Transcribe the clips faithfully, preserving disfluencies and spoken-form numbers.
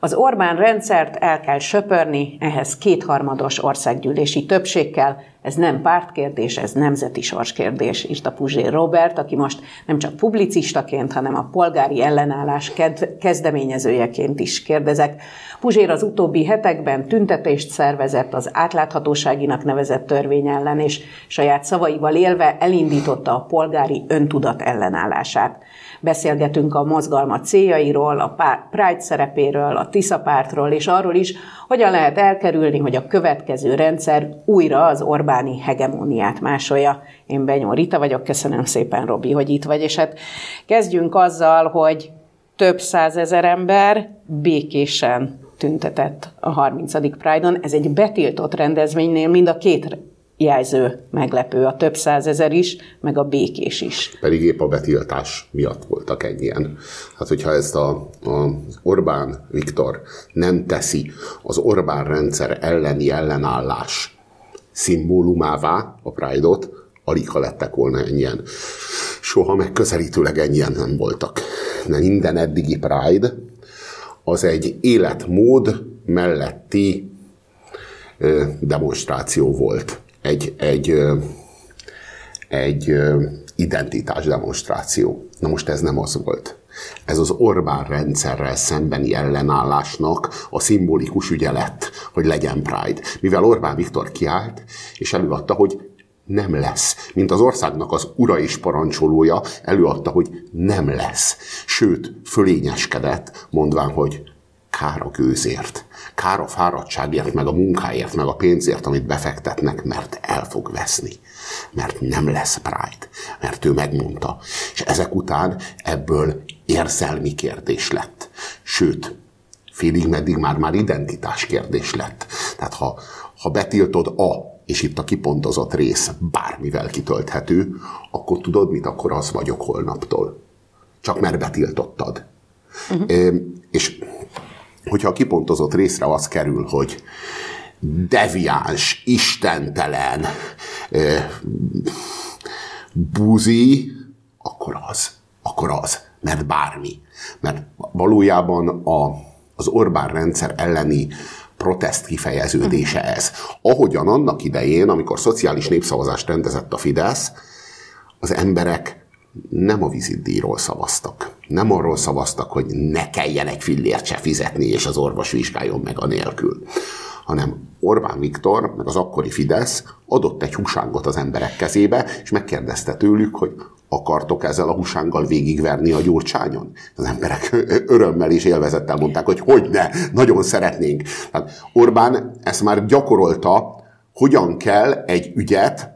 Az Orbán rendszert el kell söpörni, ehhez kétharmados országgyűlési többség kell, ez nem pártkérdés, ez nemzeti sorskérdés, írta Puzsér Róbert, aki most nem csak publicistaként, hanem a polgári ellenállás kezdeményezőjeként is kérdezek. Puzsér az utóbbi hetekben tüntetést szervezett az átláthatóságinak nevezett törvény ellen, és saját szavaival élve elindította a polgári öntudat ellenállását. Beszélgetünk a mozgalmat céljairól, a Pride szerepéről, a Tisza pártról, és arról is, hogyan lehet elkerülni, hogy a következő rendszer újra az orbáni hegemóniát másolja. Én Benyó Rita vagyok, köszönöm szépen, Robi, hogy itt vagy, és hát kezdjünk azzal, hogy több százezer ember békésen tüntetett a harmincadik Pride-on. Ez egy betiltott rendezvénynél mind a két jelző meglepő, a több százezer is, meg a békés is. Pedig épp a betiltás miatt voltak ennyien. Hát, hogyha ezt a, a, az Orbán Viktor nem teszi az Orbán rendszer elleni ellenállás szimbólumává a Pride-ot, alig ha lettek volna ennyien. Soha megközelítőleg ennyien nem voltak. De minden eddigi Pride az egy életmód melletti ö, demonstráció volt. Egy, egy, egy identitás demonstráció. Na most ez nem az volt. Ez az Orbán rendszerrel szembeni ellenállásnak a szimbolikus ügye lett, hogy legyen Pride. Mivel Orbán Viktor kiállt, és előadta, hogy nem lesz. Mint az országnak az ura és parancsolója előadta, hogy nem lesz. Sőt, fölényeskedett, mondván, hogy kár a gőzért, kár a fáradtságért, meg a munkáért, meg a pénzért, amit befektetnek, mert el fog veszni. Mert nem lesz Pride. Mert ő megmondta. És ezek után ebből érzelmi kérdés lett. Sőt, félig meddig már, már identitás kérdés lett. Tehát ha, ha betiltod a, és itt a kipontozott rész bármivel kitölthető, akkor tudod mit? Akkor az vagyok holnaptól. Csak mert betiltottad. Uh-huh. É, és hogyha a kipontozott részre az kerül, hogy deviáns, istentelen, buzi, akkor az. Akkor az. Mert bármi. Mert valójában a, az Orbán rendszer elleni protest kifejeződése ez. Ahogyan annak idején, amikor szociális népszavazást rendezett a Fidesz, az emberek nem a vizitdíjról szavaztak. Nem arról szavaztak, hogy ne kelljen egy fillért se fizetni, és az orvos vizsgáljon meg anélkül. Hanem Orbán Viktor, meg az akkori Fidesz adott egy húsángot az emberek kezébe, és megkérdezte tőlük, hogy akartok ezzel a húsánggal végigverni a Gyurcsányon? Az emberek örömmel és élvezettel mondták, hogy hogyne, nagyon szeretnénk. Tehát Orbán ezt már gyakorolta, hogyan kell egy ügyet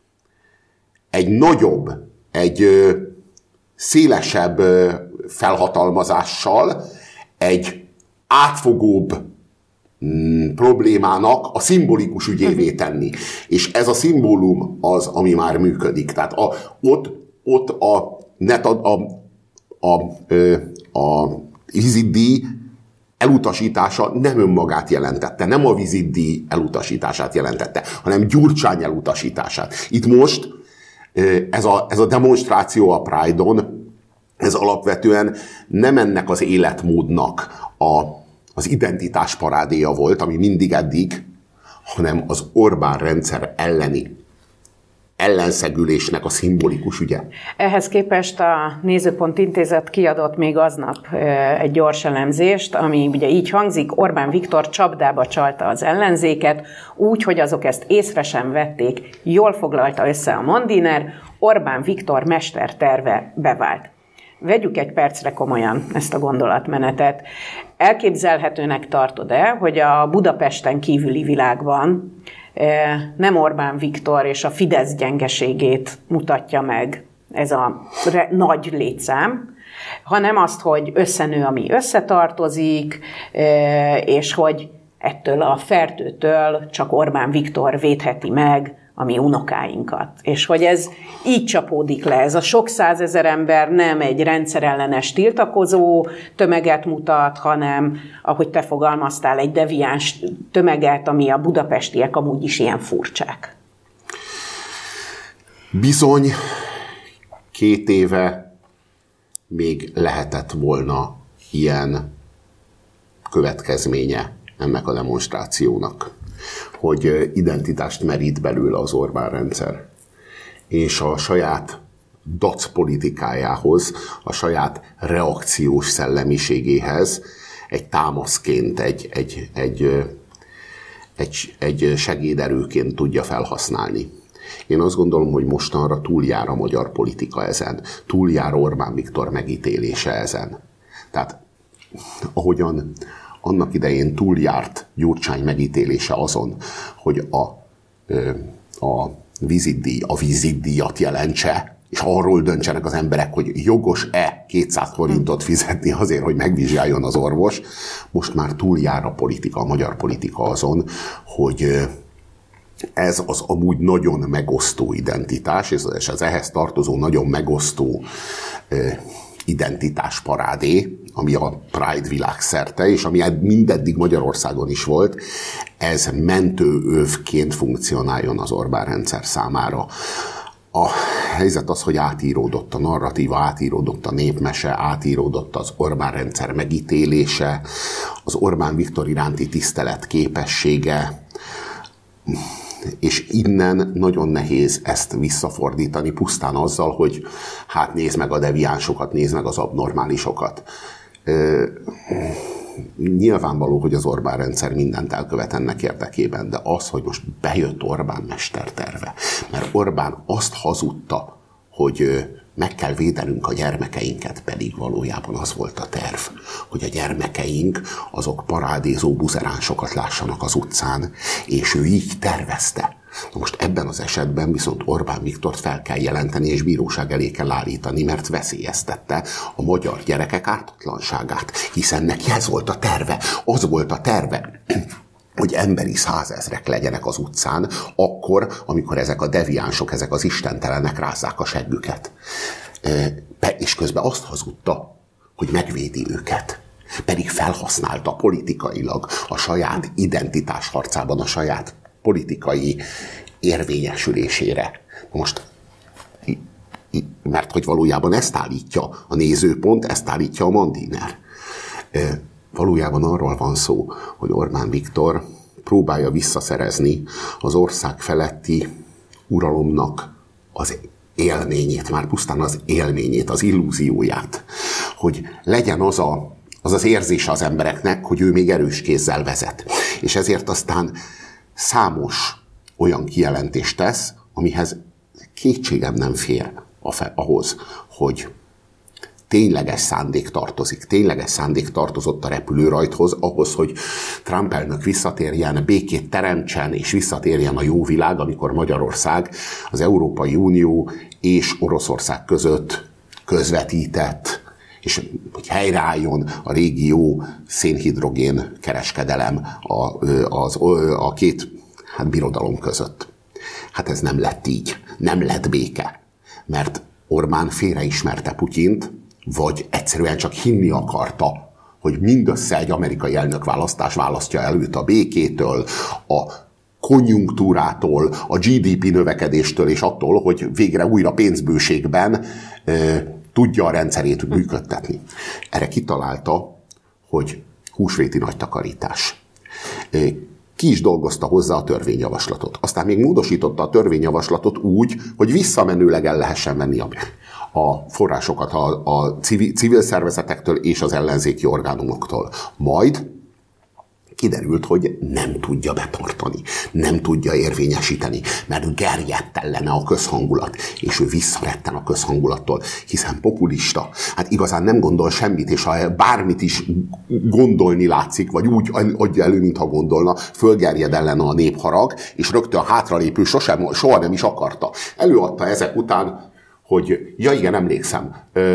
egy nagyobb, egy ö, szélesebb ö, felhatalmazással, egy átfogóbb mm, problémának a szimbolikus ügyévé tenni. És ez a szimbólum az, ami már működik. Tehát a, ott, ott a, net a, a, a, a, a vizitdíj elutasítása nem önmagát jelentette, nem a vizitdíj elutasítását jelentette, hanem Gyurcsány elutasítását. Itt most Ez a, ez a demonstráció a Pride-on, ez alapvetően nem ennek az életmódnak a, az identitás parádéja volt, ami mindig eddig, hanem az Orbán rendszer elleni ellenszegülésnek a szimbolikus ügye. Ehhez képest a Nézőpont Intézet kiadott még aznap egy gyors elemzést, ami ugye így hangzik: Orbán Viktor csapdába csalta az ellenzéket, úgy, hogy azok ezt észre sem vették. Jól foglalta össze a Mondiner, Orbán Viktor mesterterve bevált. Vegyük egy percre komolyan ezt a gondolatmenetet. Elképzelhetőnek tartod-e, hogy a Budapesten kívüli világban nem Orbán Viktor és a Fidesz gyengeségét mutatja meg ez a nagy létszám, hanem azt, hogy összenő, ami összetartozik, és hogy ettől a fertőtől csak Orbán Viktor védheti meg a mi unokáinkat. És hogy ez így csapódik le. Ez a sok százezer ember nem egy rendszerellenes tiltakozó tömeget mutat, hanem, ahogy te fogalmaztál, egy deviáns tömeget, ami a budapestiek amúgy is ilyen furcsák. Bizony, két éve még lehetett volna ilyen következménye ennek a demonstrációnak, hogy identitást merít belőle az Orbán rendszer, és a saját dac politikájához, a saját reakciós szellemiségéhez egy támaszként, egy, egy, egy, egy, egy segéderőként tudja felhasználni. Én azt gondolom, hogy mostanra túljár a magyar politika ezen, túljár Orbán Viktor megítélése ezen. Tehát ahogyan annak idején túljárt Gyurcsány megítélése azon, hogy a, a vizitdíj a vizitdíjat jelentse, és arról döntsenek az emberek, hogy jogos-e kétszáz forintot fizetni azért, hogy megvizsgáljon az orvos. Most már túljár a politika, a magyar politika azon, hogy ez az amúgy nagyon megosztó identitás, és az ehhez tartozó nagyon megosztó identitásparádé, ami a Pride világszerte, és ami mindeddig Magyarországon is volt, ez mentőövként funkcionáljon az Orbán rendszer számára. A helyzet az, hogy átíródott a narratíva, átíródott a népmese, átíródott az Orbán rendszer megítélése, az Orbán Viktor iránti tisztelet képessége, és innen nagyon nehéz ezt visszafordítani pusztán azzal, hogy hát nézd meg a deviánsokat, nézd meg az abnormálisokat. Nyilvánvaló, hogy az Orbán rendszer mindent elkövet ennek érdekében, de az, hogy most bejött Orbán mesterterve, mert Orbán azt hazudta, hogy meg kell védenünk a gyermekeinket, pedig valójában az volt a terv, hogy a gyermekeink azok parádézó buzeránsokat lássanak az utcán, és ő így tervezte. Na most ebben az esetben viszont Orbán Viktort fel kell jelenteni, és bíróság elé kell állítani, mert veszélyeztette a magyar gyerekek ártatlanságát, hiszen neki ez volt a terve, az volt a terve, hogy emberi százezrek legyenek az utcán, akkor, amikor ezek a deviánsok, ezek az istentelenek rázzák a seggüket. És közben azt hazudta, hogy megvédi őket. Pedig felhasználta politikailag a saját identitásharcában, a saját politikai érvényesülésére. Most, mert hogy valójában ezt állítja a nézőpont, ezt állítja a Mandiner. Valójában arról van szó, hogy Orbán Viktor próbálja visszaszerezni az ország feletti uralomnak az élményét, már pusztán az élményét, az illúzióját, hogy legyen az a, az, az érzése az embereknek, hogy ő még erős kézzel vezet. És ezért aztán számos olyan kijelentést tesz, amihez kétségem nem fér ahhoz, hogy tényleges szándék tartozik. Tényleges szándék tartozott a repülőrajthoz ahhoz, hogy Trump elnök visszatérjen, békét teremtsen, és visszatérjen a jó világ, amikor Magyarország az Európai Unió és Oroszország között közvetített, és hogy helyreálljon a régió szénhidrogén kereskedelem a, az, a két hát, birodalom között. Hát ez nem lett így. Nem lett béke. Mert Orbán félreismerte Putyint, vagy egyszerűen csak hinni akarta, hogy mindössze egy amerikai elnökválasztás választja el őt a békétől, a konjunktúrától, a gé dé pé növekedéstől, és attól, hogy végre újra pénzbőségben e, tudja a rendszerét működtetni. Erre kitalálta, hogy húsvéti nagy takarítás. E, ki is dolgozta hozzá a törvényjavaslatot. Aztán még módosította a törvényjavaslatot úgy, hogy visszamenőleg el lehessen venni a, a forrásokat a, a civil, civil szervezetektől és az ellenzéki orgánumoktól. Majd kiderült, hogy nem tudja betartani, nem tudja érvényesíteni, mert gerjedt ellene a közhangulat, és ő visszaretten a közhangulattól, hiszen populista, hát igazán nem gondol semmit, és ha bármit is gondolni látszik, vagy úgy adja elő, mintha gondolna, fölgerjed ellene a népharag, és rögtön hátralépő sosem, soha nem is akarta. Előadta ezek után, hogy ja igen, emlékszem,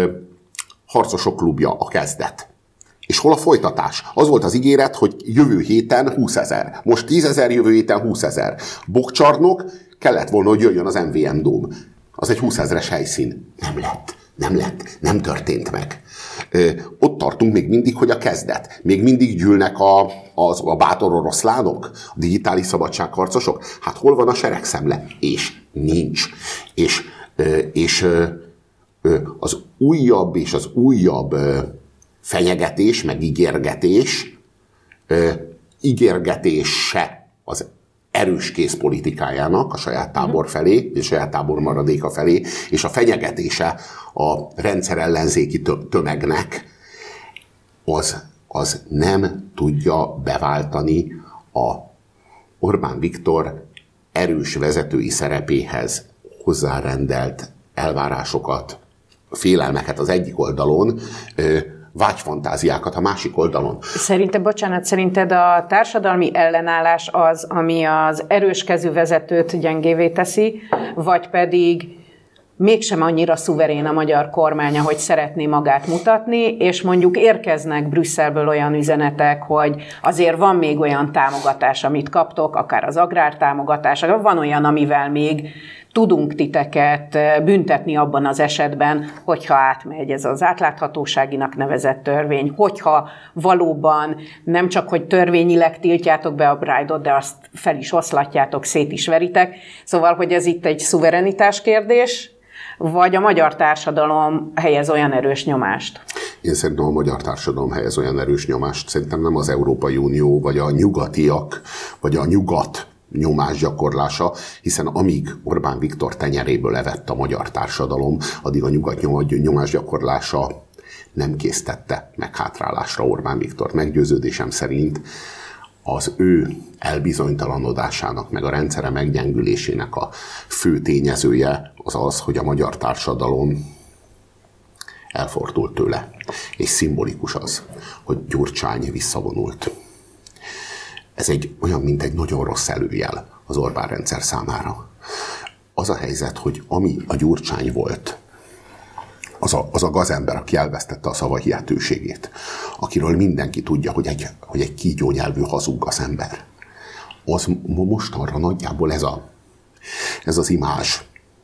harcosok klubja, a kezdet. És hol a folytatás? Az volt az ígéret, hogy jövő héten húszezer. Most tízezer, jövő héten húszezer. Bokcsarnok, kellett volna, hogy jöjjön az em vé em Dóm. Az egy húszezres helyszín. Nem lett. Nem lett. Nem történt meg. Ö, ott tartunk még mindig, hogy a kezdet. Még mindig gyűlnek a, az, a bátor oroszlánok, a digitális szabadságharcosok. Hát hol van a seregszemle? És nincs. És, ö, és ö, ö, az újabb és az újabb ö, fenyegetés, meg ígérgetés, ö, ígérgetése az erős készpolitikájának a saját tábor felé, és a saját tábor maradéka felé, és a fenyegetése a rendszer ellenzéki tömegnek, az, az nem tudja beváltani a Orbán Viktor erős vezetői szerepéhez hozzárendelt elvárásokat, félelmeket az egyik oldalon, vágyfantáziákat a másik oldalon. Szerinted, bocsánat, szerinted a társadalmi ellenállás az, ami az erőskezű vezetőt gyengévé teszi, vagy pedig mégsem annyira szuverén a magyar kormánya, hogy szeretné magát mutatni, és mondjuk érkeznek Brüsszelből olyan üzenetek, hogy azért van még olyan támogatás, amit kaptok, akár az agrártámogatás, van olyan, amivel még tudunk titeket büntetni abban az esetben, hogyha átmegy ez az átláthatóságinak nevezett törvény, hogyha valóban nem csak, hogy törvényileg tiltjátok be a Pride-ot, de azt fel is oszlatjátok, szét is veritek. Szóval, hogy ez itt egy szuverenitás kérdés, vagy a magyar társadalom helyez olyan erős nyomást? Én szerintem a magyar társadalom helyez olyan erős nyomást. Szerintem nem az Európai Unió, vagy a nyugatiak, vagy a nyugat nyomásgyakorlása, hiszen amíg Orbán Viktor tenyeréből levett a magyar társadalom, addig a nyugat nyomásgyakorlása nem késztette meghátrálásra Orbán Viktort. Meggyőződésem szerint az ő elbizonytalanodásának, meg a rendszere meggyengülésének a fő tényezője az az, hogy a magyar társadalom elfordult tőle. És szimbolikus az, hogy Gyurcsány visszavonult. Ez egy olyan, mint egy nagyon rossz előjel az Orbán rendszer számára. Az a helyzet, hogy ami a Gyurcsány volt, az a, az a gazember, aki elvesztette a szavahihetőségét, akiről mindenki tudja, hogy egy, hogy egy kígyónyelvű hazug gazember, az mostanra nagyjából ez, a, ez az imázs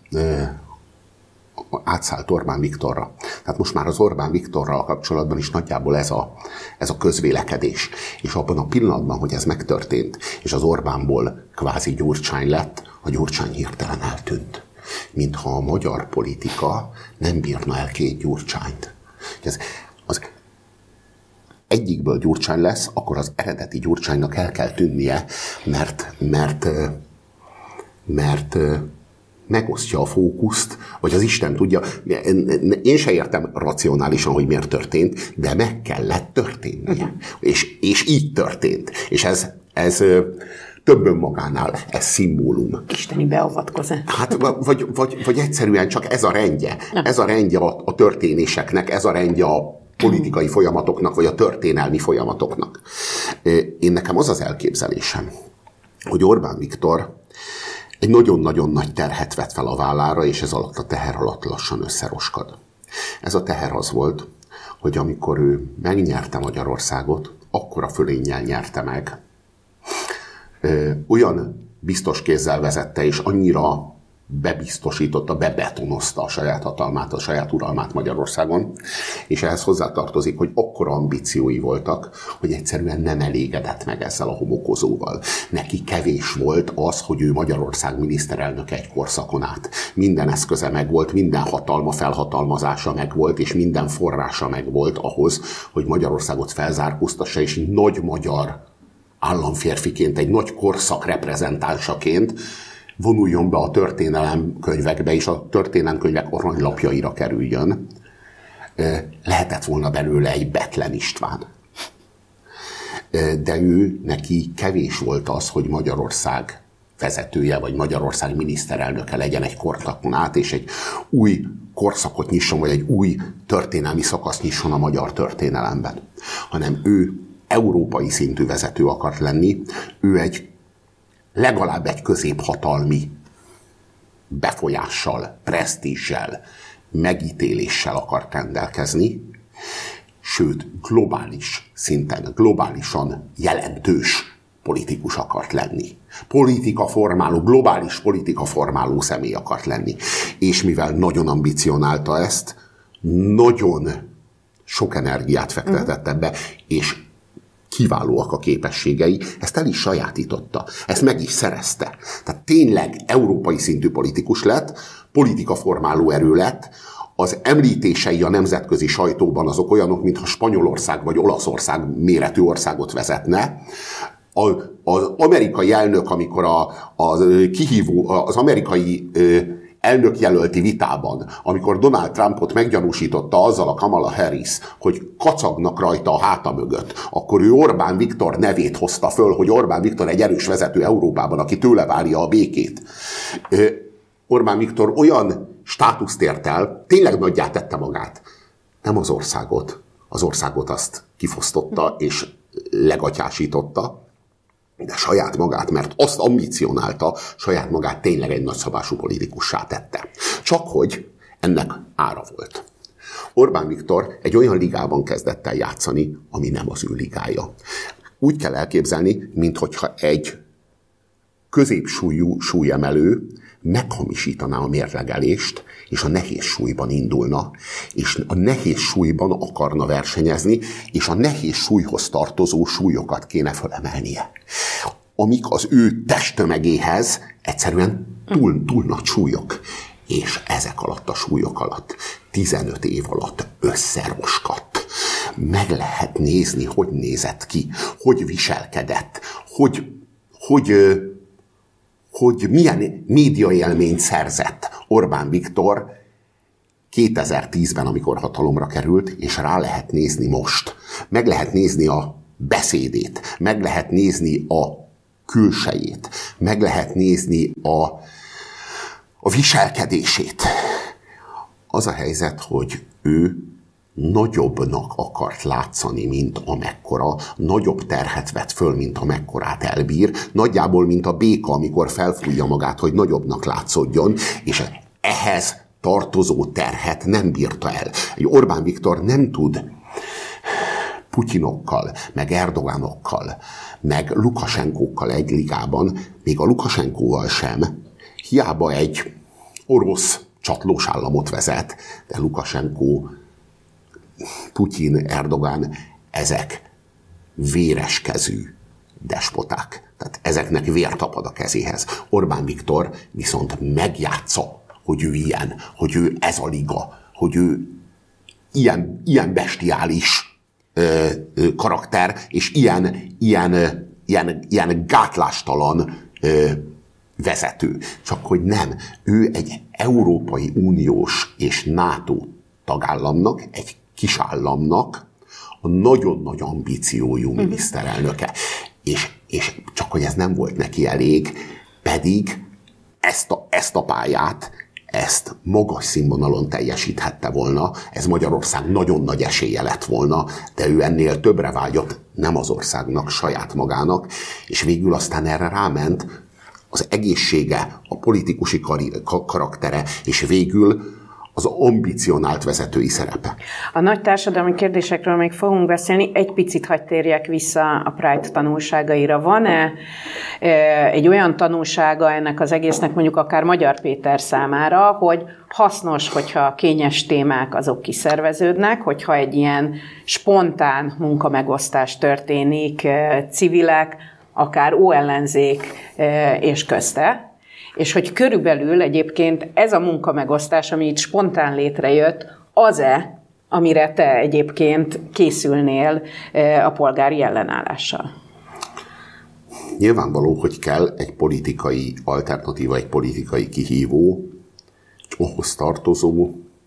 átszállt Orbán Viktorra. Tehát most már az Orbán Viktorral kapcsolatban is nagyjából ez a, ez a közvélekedés. És abban a pillanatban, hogy ez megtörtént, és az Orbánból kvázi Gyurcsány lett, a Gyurcsány hirtelen eltűnt. Mintha a magyar politika nem bírna el két Gyurcsányt. Ez, az egyikből Gyurcsány lesz, akkor az eredeti Gyurcsánynak el kell tűnnie, mert, mert, mert megosztja a fókuszt, vagy az Isten tudja. Én se értem racionálisan, hogy miért történt, de meg kellett történnie. És, és így történt. És ez, ez több önmagánál, ez szimbólum. Isteni beavatkozás. Hát, vagy, vagy, vagy egyszerűen csak ez a rendje. Ez a rendje a, a történéseknek, ez a rendje a politikai folyamatoknak, vagy a történelmi folyamatoknak. Én nekem az az elképzelésem, hogy Orbán Viktor egy nagyon-nagyon nagy terhet vett fel a vállára, és ez alatt a teher alatt lassan összeroskad. Ez a teher az volt, hogy amikor ő megnyerte Magyarországot, akkora fölénnyel nyerte meg, ö, olyan biztos kézzel vezette, és annyira bebiztosította, bebetonozta a saját hatalmát, a saját uralmát Magyarországon, és ehhez hozzátartozik, hogy akkora ambíciói voltak, hogy egyszerűen nem elégedett meg ezzel a homokozóval. Neki kevés volt az, hogy ő Magyarország miniszterelnöke egy korszakon át. Minden eszköze megvolt, minden hatalma, felhatalmazása megvolt, és minden forrása megvolt ahhoz, hogy Magyarországot felzárkóztassa, és egy nagy magyar államférfiként, egy nagy korszak reprezentánsaként vonuljon be a történelemkönyvekbe, és a történelemkönyvek aranylapjaira kerüljön. Lehetett volna belőle egy Bethlen István. De ő, neki kevés volt az, hogy Magyarország vezetője, vagy Magyarország miniszterelnöke legyen egy korszakon át, és egy új korszakot nyisson, vagy egy új történelmi szakaszt nyisson a magyar történelemben. Hanem ő európai szintű vezető akart lenni, ő egy legalább egy középhatalmi befolyással, presztízsel, megítéléssel akart rendelkezni, sőt, globális szinten, globálisan jelentős politikus akart lenni. Politikaformáló, globális politikaformáló személy akart lenni. És mivel nagyon ambicionálta ezt, nagyon sok energiát fektetett ebbe, és kiválóak a képességei, ezt el is sajátította, ezt meg is szerezte. Tehát tényleg európai szintű politikus lett, politikaformáló erő lett, az említései a nemzetközi sajtóban azok olyanok, mintha Spanyolország vagy Olaszország méretű országot vezetne. A, az amerikai elnök, amikor a, a kihívó, az amerikai elnökjelölti vitában, amikor Donald Trumpot meggyanúsította azzal a Kamala Harris, hogy kacagnak rajta a háta mögött, akkor ő Orbán Viktor nevét hozta föl, hogy Orbán Viktor egy erős vezető Európában, aki tőle várja a békét. Orbán Viktor olyan státuszt ért el, tényleg nagyjá tette magát. Nem az országot. Az országot azt kifosztotta és legatyásította, de saját magát, mert azt ambicionálta, saját magát tényleg egy nagyszabású politikussá tette. Csak hogy ennek ára volt. Orbán Viktor egy olyan ligában kezdett el játszani, ami nem az ő ligája. Úgy kell elképzelni, minthogyha egy középsúlyú súlyemelő meghamisítaná a mérlegelést, és a nehéz súlyban indulna, és a nehéz súlyban akarna versenyezni, és a nehéz súlyhoz tartozó súlyokat kéne fölemelnie. Amik az ő testtömegéhez egyszerűen túl, túl nagy súlyok. És ezek alatt a súlyok alatt, tizenöt év alatt összeroskadt. Meg lehet nézni, hogy nézett ki, hogy viselkedett, hogy, hogy hogy milyen médiaélményt szerzett Orbán Viktor kétezer-tízben, amikor hatalomra került, és rá lehet nézni most. Meg lehet nézni a beszédét, meg lehet nézni a külsejét, meg lehet nézni a, a viselkedését. Az a helyzet, hogy ő nagyobbnak akart látszani, mint amekkora, nagyobb terhet vett föl, mint amekkorát elbír, nagyjából, mint a béka, amikor felfújja magát, hogy nagyobbnak látszódjon, és ehhez tartozó terhet nem bírta el. Orbán Viktor nem tud Putyinokkal, meg Erdogánokkal, meg Lukasenkókkal egy ligában, még a Lukasenkóval sem, hiába egy orosz csatlós államot vezet, de Lukasenko, Putyin, Erdogán, ezek véreskezű despoták. Tehát ezeknek vér tapad a kezéhez. Orbán Viktor viszont megjátsza, hogy ő ilyen, hogy ő ez a liga, hogy ő ilyen, ilyen bestiális ö, ö, karakter, és ilyen, ilyen, ö, ilyen, ilyen gátlástalan ö, vezető. Csak hogy nem. Ő egy Európai Uniós és NATO tagállamnak, egy kisállamnak a nagyon nagy ambíciójú miniszterelnöke. És, és csak hogy ez nem volt neki elég, pedig ezt a, ezt a pályát, ezt magas színvonalon teljesíthette volna, ez Magyarország nagyon nagy esélye lett volna, de ő ennél többre vágyott, nem az országnak, saját magának, és végül aztán erre ráment az egészsége, a politikusi kar- karaktere, és végül az ambicionált vezetői szerepe. A nagy társadalmi kérdésekről még fogunk beszélni. Egy picit hadd térjek vissza a Pride tanulságaira. Van-e egy olyan tanulsága ennek az egésznek, mondjuk akár Magyar Péter számára, hogy hasznos, hogyha kényes témák azok kiszerveződnek, hogyha egy ilyen spontán munkamegosztás történik civilek, akár óellenzék és közte, és hogy körülbelül egyébként ez a munkamegosztás, ami itt spontán létrejött, az-e, amire te egyébként készülnél a polgári ellenállással? Nyilvánvaló, hogy kell egy politikai alternatíva, egy politikai kihívó, ahhoz tartozó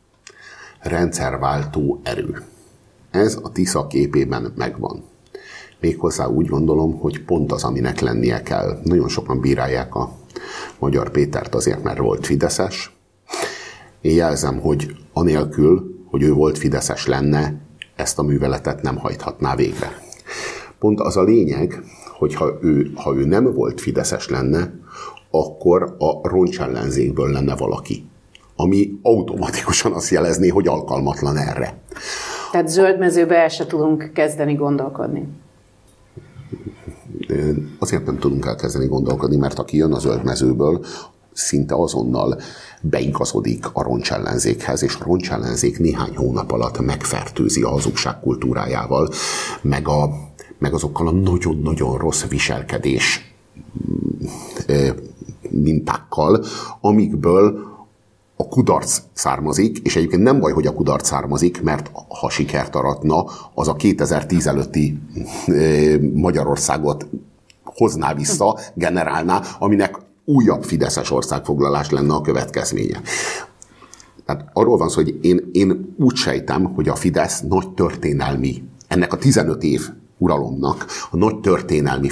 rendszerváltó erő. Ez a Tisza képében megvan. Méghozzá úgy gondolom, hogy pont az, aminek lennie kell. Nagyon sokan bírálják a Magyar Pétert azért, mert volt fideszes. Én jelzem, hogy anélkül, hogy ő volt fideszes lenne, ezt a műveletet nem hajthatná végre. Pont az a lényeg, hogy ha ő, ha ő nem volt fideszes lenne, akkor a roncsellenzékből lenne valaki, ami automatikusan azt jelezné, hogy alkalmatlan erre. Tehát zöldmezőbe el se tudunk kezdeni gondolkodni. Azért nem tudunk elkezdeni gondolkodni, mert aki jön a zöldmezőből, szinte azonnal beigazodik a roncsellenzékhez, és a roncsellenzék néhány hónap alatt megfertőzi a hazugság kultúrájával, meg, a, meg azokkal a nagyon-nagyon rossz viselkedés mintákkal, amikből a kudarc származik, és egyébként nem baj, hogy a kudarc származik, mert ha sikert aratna, az a kétezer-tíz előtti Magyarországot hozná vissza, generálná, aminek újabb fideszes országfoglalás lenne a következménye. Tehát arról van szó, hogy én, én úgy sejtem, hogy a Fidesz nagy történelmi, ennek a tizenöt év uralomnak a nagy történelmi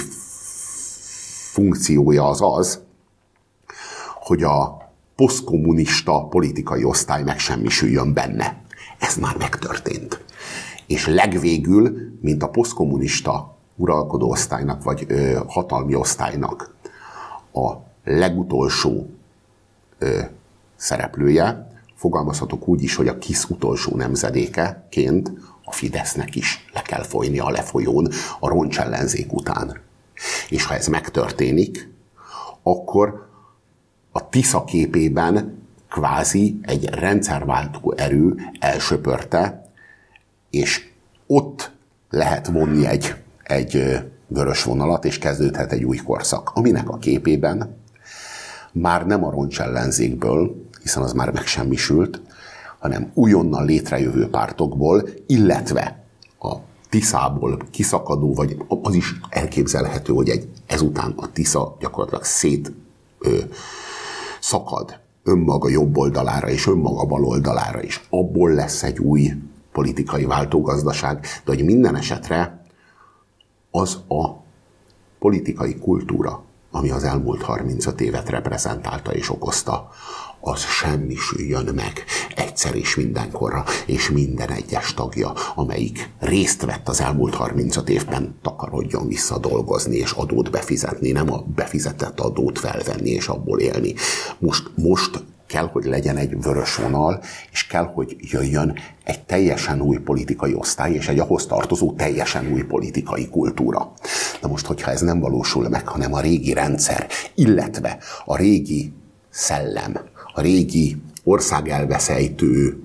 funkciója az az, hogy a posztkommunista politikai osztály megsemmisüljön benne. Ez már megtörtént. És legvégül, mint a posztkommunista uralkodó osztálynak, vagy ö, hatalmi osztálynak a legutolsó ö, szereplője, fogalmazhatok úgy is, hogy a kis utolsó nemzedékeként a Fidesznek is le kell folyni a lefolyón a roncsellenzék után. És ha ez megtörténik, akkor a Tisza képében kvázi egy rendszerváltó erő elsöpörte, és ott lehet vonni egy, egy vörös vonalat, és kezdődhet egy új korszak, aminek a képében már nem a roncsellenzékből, hiszen az már megsemmisült, hanem újonnan létrejövő pártokból, illetve a Tiszából kiszakadó, vagy az is elképzelhető, hogy egy, ezután a Tisza gyakorlatilag szét ö, szakad önmaga jobb oldalára és önmaga bal oldalára is. Abból lesz egy új politikai váltógazdaság, de hogy minden esetre az a politikai kultúra, ami az elmúlt harmincöt évet reprezentálta és okozta, az semmisüljön meg egyszer és mindenkorra, és minden egyes tagja, amelyik részt vett az elmúlt harmincöt évben, takarodjon vissza dolgozni és adót befizetni, nem a befizetett adót felvenni és abból élni. Most, most kell, hogy legyen egy vörös vonal, és kell, hogy jöjjön egy teljesen új politikai osztály, és egy ahhoz tartozó teljesen új politikai kultúra. Na most, hogyha ez nem valósul meg, hanem a régi rendszer, illetve a régi szellem, a régi országelveszejtő,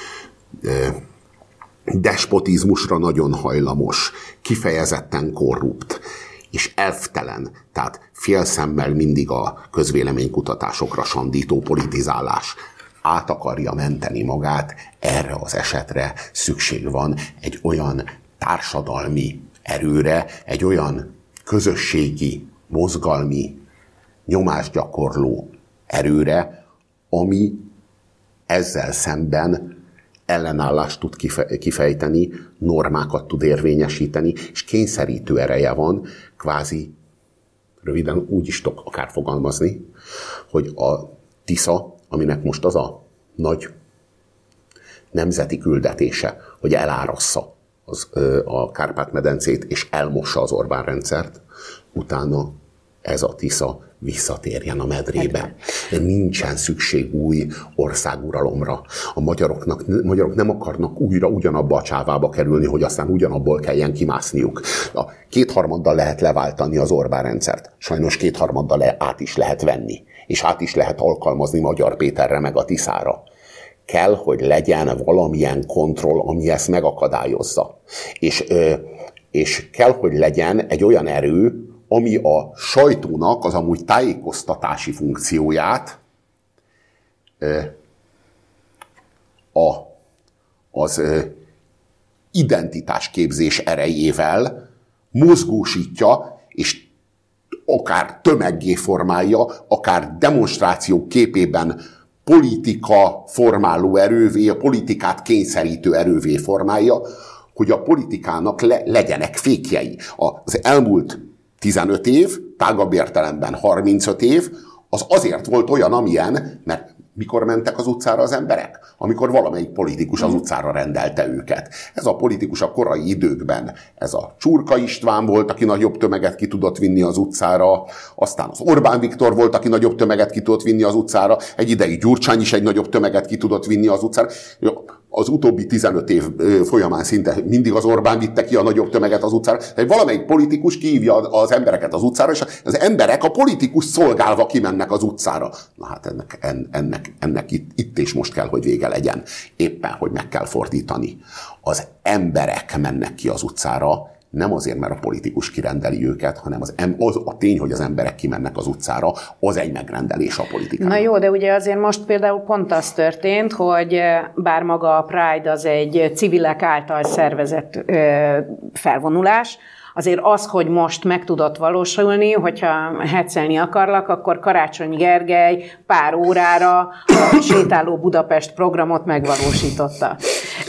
despotizmusra nagyon hajlamos, kifejezetten korrupt és elvtelen, tehát félszemmel mindig a közvéleménykutatásokra sandító politizálás át akarja menteni magát, erre az esetre szükség van egy olyan társadalmi erőre, egy olyan közösségi, mozgalmi, nyomásgyakorló erőre, ami ezzel szemben ellenállást tud kifejteni, normákat tud érvényesíteni, és kényszerítő ereje van, kvázi, röviden úgy is tudok akár fogalmazni, hogy a Tisza, aminek most az a nagy nemzeti küldetése, hogy elárassza az, a Kárpát-medencét, és elmossa az Orbán rendszert, utána ez a Tisza visszatérjen a medrébe. Nincsen szükség új országuralomra. A magyaroknak, magyarok nem akarnak újra ugyanabba a csávába kerülni, hogy aztán ugyanabból kelljen kimászniuk. A kétharmaddal lehet leváltani az Orbán rendszert. Sajnos kétharmaddal le, át is lehet venni. És át is lehet alkalmazni Magyar Péterre meg a Tiszára. Kell, hogy legyen valamilyen kontroll, ami ezt megakadályozza. És, és kell, hogy legyen egy olyan erő, ami a sajtónak az amúgy tájékoztatási funkcióját a, az identitásképzés erejével mozgósítja, és akár tömeggé formálja, akár demonstrációk képében politika formáló erővé, a politikát kényszerítő erővé formálja, hogy a politikának le, legyenek fékjei. Az elmúlt tizenöt év, tágabb értelemben harmincöt év, az azért volt olyan, amilyen, mert mikor mentek az utcára az emberek? Amikor valamelyik politikus az utcára rendelte őket. Ez a politikus a korai időkben, ez a Csurka István volt, aki nagyobb tömeget ki tudott vinni az utcára, aztán az Orbán Viktor volt, aki nagyobb tömeget ki tudott vinni az utcára, egy ideig Gyurcsány is egy nagyobb tömeget ki tudott vinni az utcára. Az utóbbi tizenöt év folyamán szinte mindig az Orbán vitte ki a nagyobb tömeget az utcára. Tehát valamelyik politikus kihívja az embereket az utcára, és az emberek a politikus szolgálva kimennek az utcára. Na hát ennek, ennek, ennek itt, itt és most kell, hogy vége legyen. Éppen, hogy meg kell fordítani. Az emberek mennek ki az utcára, nem azért, mert a politikus kirendeli őket, hanem az, az a tény, hogy az emberek kimennek az utcára, az egy megrendelés a politikának. Na jó, de ugye azért most például pont az történt, hogy bár maga a Pride az egy civilek által szervezett ö, felvonulás, azért az, hogy most meg tudott valósulni, hogyha heccelni akarlak, akkor Karácsony Gergely pár órára a Sétáló Budapest programot megvalósította.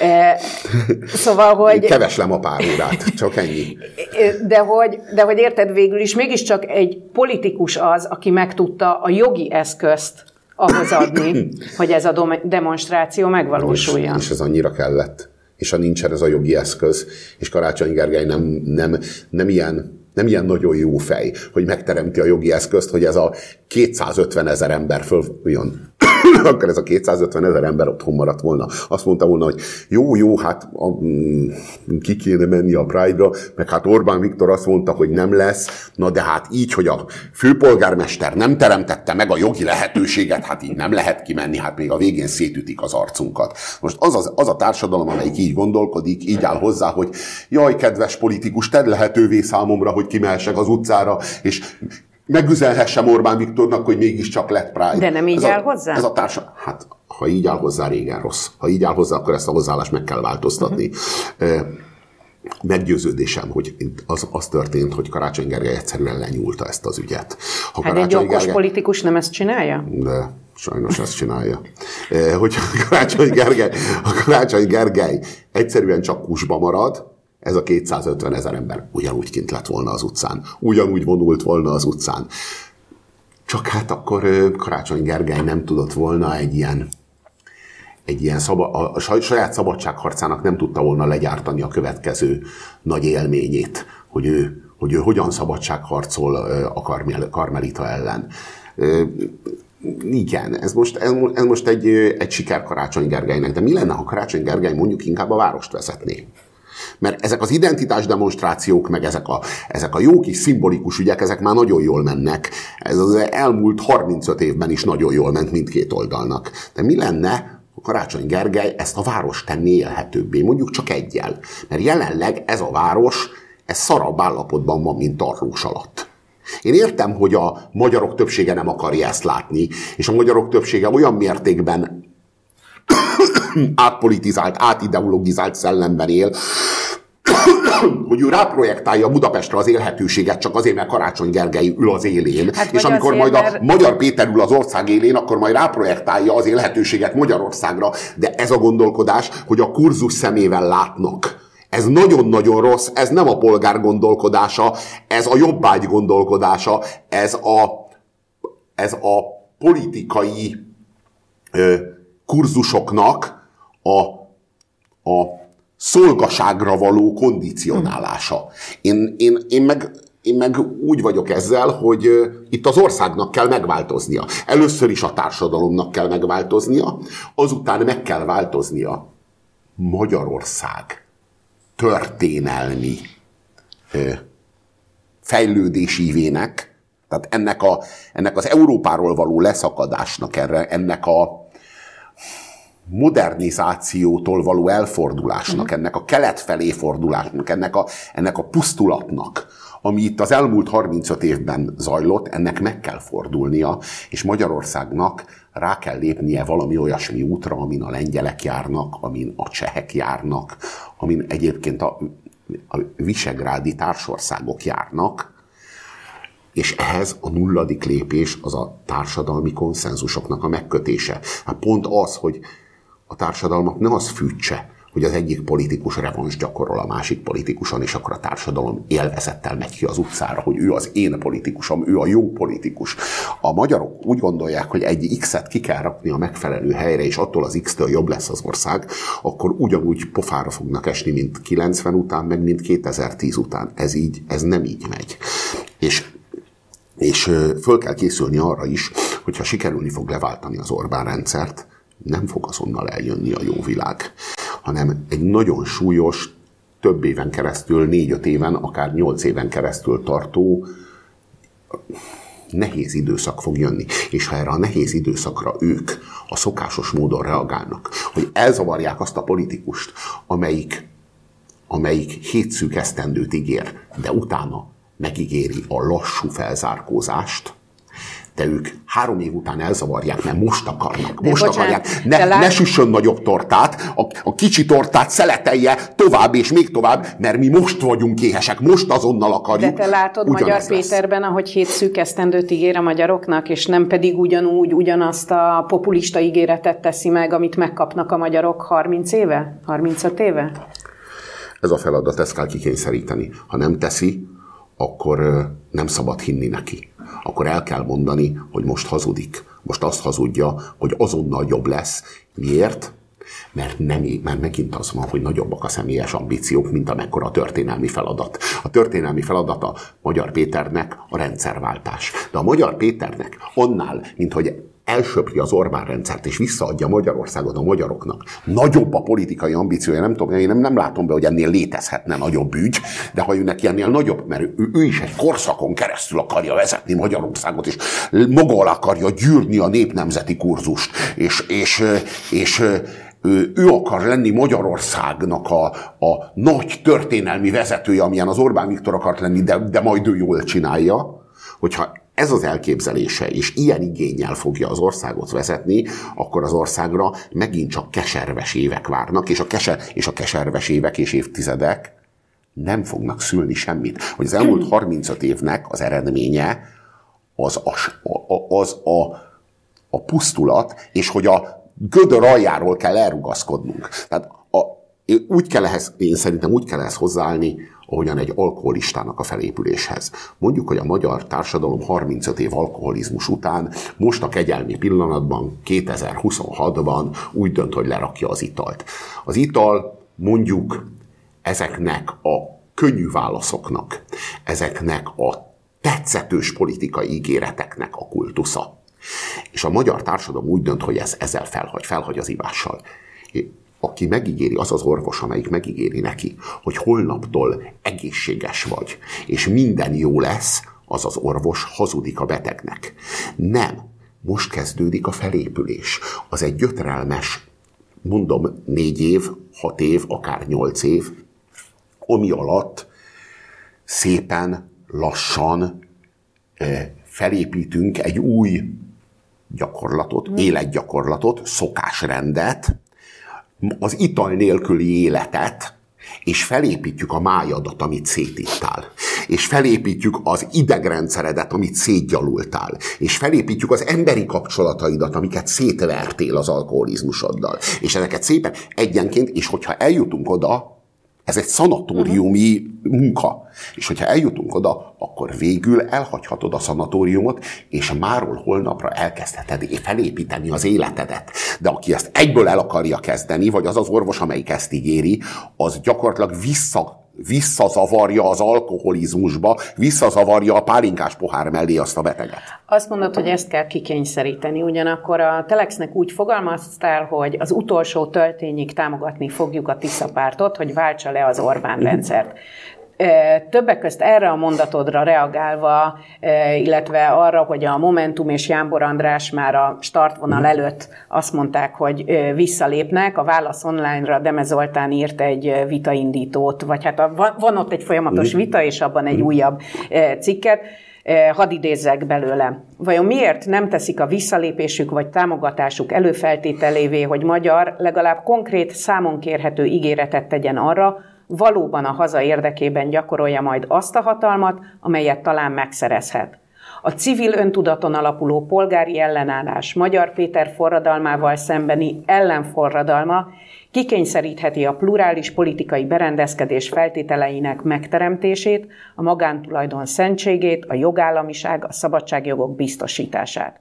Szóval, hogy... Keveslem a pár órát, csak ennyi. De hogy, de hogy érted, végül is mégiscsak egy politikus az, aki meg tudta a jogi eszközt ahhoz adni, hogy ez a demonstráció megvalósuljon. És, és ez annyira kellett. És ha nincsen ez a jogi eszköz, és Karácsony Gergely nem, nem, nem, ilyen, nem ilyen nagyon jó fej, hogy megteremti a jogi eszközt, hogy ez a kétszázötven ezer ember följön. Akkor ez a kétszázötven ezer ember otthon maradt volna. Azt mondta volna, hogy jó, jó, hát a, mm, ki kéne menni a Pride-ra, meg hát Orbán Viktor azt mondta, hogy nem lesz, na de hát így, hogy a főpolgármester nem teremtette meg a jogi lehetőséget, hát így nem lehet kimenni, hát még a végén szétütik az arcunkat. Most az, az, az a társadalom, amelyik így gondolkodik, így áll hozzá, hogy jaj, kedves politikus, tedd lehetővé számomra, hogy kimehessek az utcára, és megüzenhessem Orbán Viktornak, hogy mégiscsak lett Pride. De nem így ez áll a, hozzá? Ez a társa... Hát, ha így áll hozzá, régen rossz. Ha így áll hozzá, akkor ezt a hozzáállást meg kell változtatni. Uh-huh. Meggyőződésem, hogy az, az történt, hogy Karácsony Gergely egyszerűen lenyúlta ezt az ügyet. Ha hát egy okos Gergely... politikus nem ezt csinálja? De sajnos ezt csinálja. Hogyha Karácsony Gergely, a Karácsony Gergely egyszerűen csak kusba marad, ez a kétszázötven ezer ember ugyanúgy kint lett volna az utcán. Ugyanúgy vonult volna az utcán. Csak hát akkor Karácsony Gergely nem tudott volna egy ilyen, egy ilyen szaba, a saját szabadságharcának nem tudta volna legyártani a következő nagy élményét, hogy ő, hogy ő hogyan szabadságharcol a Karmelita ellen. Igen, ez most, ez, ez most egy, egy siker Karácsony Gergelynek, de mi lenne, ha Karácsony Gergely mondjuk inkább a várost vezetné? Mert ezek az identitás demonstrációk, meg ezek a, ezek a jó kis szimbolikus ügyek, ezek már nagyon jól mennek. Ez az elmúlt harmincöt évben is nagyon jól ment mindkét oldalnak. De mi lenne, ha Karácsony Gergely ezt a várost tenné élhetőbbé, mondjuk csak eggyel? Mert jelenleg ez a város, ez szarabb állapotban van, mint Tarlós alatt. Én értem, hogy a magyarok többsége nem akarja ezt látni, és a magyarok többsége olyan mértékben átpolitizált, átideologizált szellemben él, hogy ő ráprojektálja Budapestre az élhetőséget csak azért, mert Karácsony Gergely ül az élén, hát és amikor azért, majd a mert... Magyar Péter ül az ország élén, akkor majd ráprojektálja az élhetőséget Magyarországra. De ez a gondolkodás, hogy a kurzus szemével látnak. Ez nagyon-nagyon rossz, ez nem a polgár gondolkodása, ez a jobbágy gondolkodása, ez a, ez a politikai ö, kurzusoknak a, a szolgaságra való kondicionálása. Én, én, én, meg, én meg úgy vagyok ezzel, hogy itt az országnak kell megváltoznia. Először is a társadalomnak kell megváltoznia, azután meg kell változnia Magyarország történelmi fejlődésívének, tehát ennek, a, ennek az Európáról való leszakadásnak, erre, ennek a modernizációtól való elfordulásnak, ennek a kelet felé fordulásnak, ennek a, ennek a pusztulatnak, ami itt az elmúlt harmincöt évben zajlott, ennek meg kell fordulnia, és Magyarországnak rá kell lépnie valami olyasmi útra, amin a lengyelek járnak, amin a csehek járnak, amin egyébként a, a visegrádi társországok járnak, és ehhez a nulladik lépés az a társadalmi konszenzusoknak a megkötése. Hát pont az, hogy a társadalmat nem az fűtse, hogy az egyik politikus revans gyakorol a másik politikuson, és akkor a társadalom élvezettel megy ki az utcára, hogy ő az én politikusom, ő a jó politikus. A magyarok úgy gondolják, hogy egy X-et ki kell rakni a megfelelő helyre, és attól az X-től jobb lesz az ország, akkor ugyanúgy pofára fognak esni, mint kilencven után, meg mint kétezer-tíz után. Ez így, ez nem így megy. És És föl kell készülni arra is, hogyha sikerülni fog leváltani az Orbán rendszert, nem fog azonnal eljönni a jó világ, hanem egy nagyon súlyos, több éven keresztül, négy-öt éven, akár nyolc éven keresztül tartó nehéz időszak fog jönni. És ha erre a nehéz időszakra ők a szokásos módon reagálnak, hogy elzavarják azt a politikust, amelyik amelyik hét szűk esztendőt ígér, de utána megígéri a lassú felzárkózást, de ők három év után elzavarják, mert most akarnak, most de akarják. Ne, lát... ne süssön nagyobb tortát, a, a kicsi tortát szeletelje tovább és még tovább, mert mi most vagyunk éhesek, most azonnal akarjuk. De te látod Magyar Péterben, ahogy hét szűk esztendőt ígér a magyaroknak, és nem pedig ugyanúgy, ugyanazt a populista ígéretet teszi meg, amit megkapnak a magyarok harminc éve, harmincöt éve? Ez a feladat, ezt kell kikényszeríteni. Ha nem teszi, akkor nem szabad hinni neki. Akkor el kell mondani, hogy most hazudik. Most azt hazudja, hogy azonnal jobb lesz. Miért? Mert, nem, mert megint az van, hogy nagyobbak a személyes ambíciók, mint amekkora a történelmi feladat. A történelmi feladat a Magyar Péternek a rendszerváltás. De a Magyar Péternek annál, mint hogy elsöpri az Orbán rendszert, és visszaadja Magyarországot a magyaroknak. Nagyobb a politikai ambíciója, nem tudom, én nem, nem látom be, hogy ennél létezhetne nagyobb ügy, de ha ő neki ennél nagyobb, mert ő, ő is egy korszakon keresztül akarja vezetni Magyarországot, és maga alá akarja gyűrni a népnemzeti kurzust, és, és, és ő, ő akar lenni Magyarországnak a, a nagy történelmi vezetője, amilyen az Orbán Viktor akart lenni, de, de majd ő jól csinálja, hogyha ez az elképzelése, és ilyen igénnyel fogja az országot vezetni, akkor az országra megint csak keserves évek várnak, és a, keser, és a keserves évek és évtizedek nem fognak szülni semmit. Hogy az elmúlt harmincöt évnek az eredménye az a, az a, a pusztulat, és hogy a gödör aljáról kell elrugaszkodnunk. Tehát a, úgy kell ehhez, én szerintem úgy kell ehhez hozzáállni, ahogyan egy alkoholistának a felépüléshez. Mondjuk, hogy a magyar társadalom harmincöt év alkoholizmus után most a kegyelmi pillanatban, kétezer-huszonhatban úgy dönt, hogy lerakja az italt. Az ital mondjuk ezeknek a könnyű válaszoknak, ezeknek a tetszetős politikai ígéreteknek a kultusza. És a magyar társadalom úgy dönt, hogy ez, ezzel felhagy, felhagy az ivással. Aki megígéri, az az orvos, amelyik megígéri neki, hogy holnaptól egészséges vagy, és minden jó lesz, az az orvos hazudik a betegnek. Nem. Most kezdődik a felépülés. Az egy gyötrelmes, mondom, négy év, hat év, akár nyolc év, ami alatt szépen, lassan felépítünk egy új gyakorlatot, életgyakorlatot, szokásrendet, az ital nélküli életet, és felépítjük a májadat, amit szétittál. És felépítjük az idegrendszeredet, amit szétgyalultál. És felépítjük az emberi kapcsolataidat, amiket szétvertél az alkoholizmusoddal. És ezeket szépen egyenként, és hogyha eljutunk oda, ez egy szanatóriumi munka. És hogyha eljutunk oda, akkor végül elhagyhatod a szanatóriumot, és máról holnapra elkezdheted felépíteni az életedet. De aki ezt egyből el akarja kezdeni, vagy az az orvos, amelyik ezt ígéri, az gyakorlatilag vissza, visszazavarja az alkoholizmusba, visszazavarja a pálinkás pohár mellé azt a beteget. Azt mondod, hogy ezt kell kikényszeríteni. Ugyanakkor a Telexnek úgy fogalmaztál, hogy az utolsó töltényig támogatni fogjuk a Tisza pártot, hogy váltsa le az Orbán rendszert. Többek közt erre a mondatodra reagálva, illetve arra, hogy a Momentum és Jámbor András már a startvonal előtt azt mondták, hogy visszalépnek, a Válasz Online-ra Deme Zoltán írt egy vitaindítót, vagy hát a, van ott egy folyamatos vita, és abban egy újabb cikket. Hadd idézzek belőle. Vajon miért nem teszik a visszalépésük vagy támogatásuk előfeltételévé, hogy magyar legalább konkrét, számon kérhető ígéretet tegyen arra, valóban a haza érdekében gyakorolja majd azt a hatalmat, amelyet talán megszerezhet. A civil öntudaton alapuló polgári ellenállás Magyar Péter forradalmával szembeni ellenforradalma kikényszerítheti a plurális politikai berendezkedés feltételeinek megteremtését, a magántulajdon szentségét, a jogállamiság, a szabadságjogok biztosítását.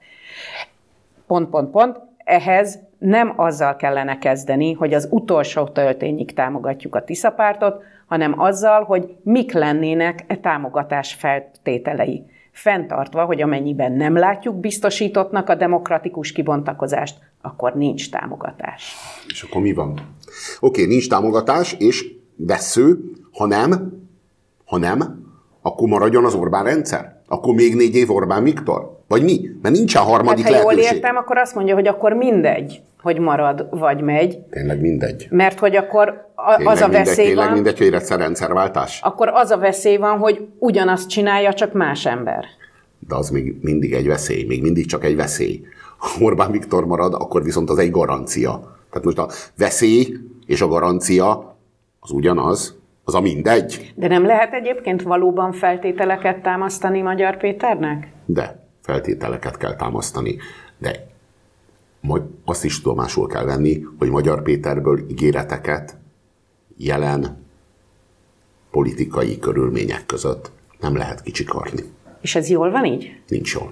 Pont, pont, pont. Ehhez nem azzal kellene kezdeni, hogy az utolsó töltényig támogatjuk a Tisza pártot, hanem azzal, hogy mik lennének e támogatás feltételei. Fenntartva, hogy amennyiben nem látjuk biztosítottnak a demokratikus kibontakozást, akkor nincs támogatás. És akkor mi van? Oké, nincs támogatás, és vessző, ha nem, ha nem, akkor maradjon az Orbán rendszer? Akkor még négy év Orbán Viktor? Vagy mi? Mert nincsen harmadik hát, ha lehetőség. jól értem, akkor azt mondja, hogy akkor mindegy, hogy marad vagy megy. Tényleg mindegy. Mert hogy akkor a, Tényleg az a mindegy, veszély tényleg van... mindegy, hogy lesz a rendszerváltás? Akkor az a veszély van, hogy ugyanazt csinálja, csak más ember. De az még mindig egy veszély, még mindig csak egy veszély. Ha Orbán Viktor marad, akkor viszont az egy garancia. Tehát most a veszély és a garancia az ugyanaz, az a mindegy. De nem lehet egyébként valóban feltételeket támasztani Magyar Péternek? De feltételeket kell támasztani. De majd azt is tudomásul kell venni, hogy Magyar Péterből ígéreteket jelen politikai körülmények között nem lehet kicsikarni. És ez jól van így? Nincs jól.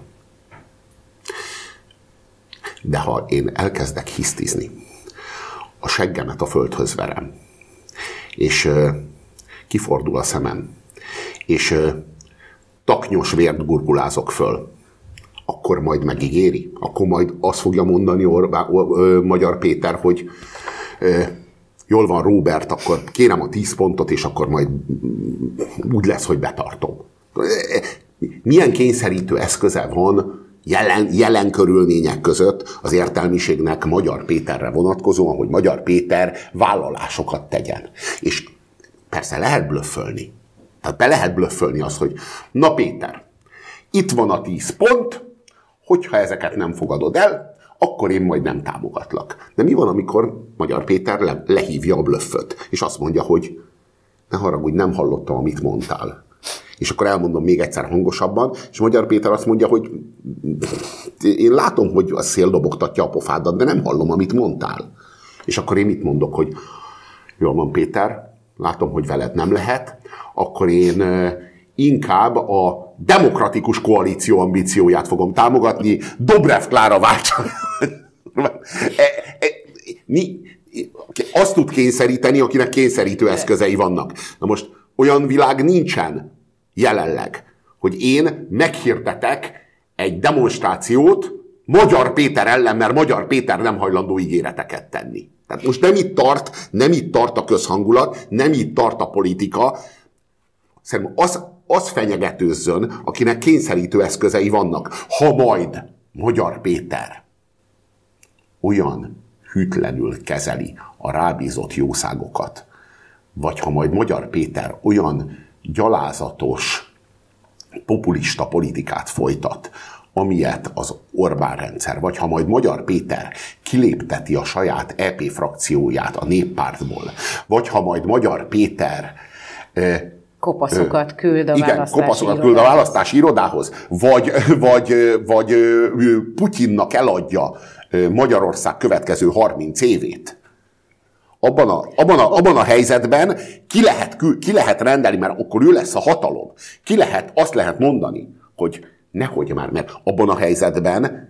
De ha én elkezdek hisztizni, a seggemet a földhöz verem, és uh, kifordul a szemem, és uh, taknyos vért gurgulázok föl, akkor majd megígéri? Akkor majd azt fogja mondani Orbán, uh, Magyar Péter, hogy uh, jól van, Róbert, akkor kérem a tíz pontot, és akkor majd úgy lesz, hogy betartom. Milyen kényszerítő eszköze van jelen, jelen körülmények között az értelmiségnek Magyar Péterre vonatkozóan, hogy Magyar Péter vállalásokat tegyen. És persze lehet blöffölni. Tehát be lehet blöffölni azt, hogy na Péter, itt van a tíz pont, hogyha ezeket nem fogadod el, akkor én majd nem támogatlak. De mi van, amikor Magyar Péter le, lehívja a blöfföt, és azt mondja, hogy ne haragudj, nem hallottam, amit mondtál. És akkor elmondom még egyszer hangosabban, és Magyar Péter azt mondja, hogy én látom, hogy a szél dobogtatja a pofádat, de nem hallom, amit mondtál. És akkor én mit mondok, hogy jól van, Péter, látom, hogy veled nem lehet, akkor én inkább a demokratikus koalíció ambícióját fogom támogatni, Dobrev Klára váltsa. Mi? Azt tud kényszeríteni, akinek kényszerítő eszközei vannak. Na most olyan világ nincsen jelenleg, hogy én meghirdetek egy demonstrációt Magyar Péter ellen, mert Magyar Péter nem hajlandó ígéreteket tenni. Tehát most nem itt tart, nem itt tart a közhangulat, nem itt tart a politika. Szerintem az, az fenyegetőzzön, akinek kényszerítő eszközei vannak. Ha majd Magyar Péter olyan hűtlenül kezeli a rábízott jószágokat, vagy ha majd Magyar Péter olyan gyalázatos, populista politikát folytat, amilyet az Orbán rendszer, vagy ha majd Magyar Péter kilépteti a saját é pé frakcióját a Néppártból, vagy ha majd Magyar Péter kopaszokat küld a igen, választási kopaszokat irodához. küld a választási irodához, vagy, vagy, vagy Putyinnak eladja Magyarország következő harminc évét. Abban a, abban, a, abban a helyzetben ki lehet, ki lehet rendelni, mert akkor ő lesz a hatalom. Ki lehet, azt lehet mondani, hogy nehogy már, mert abban a helyzetben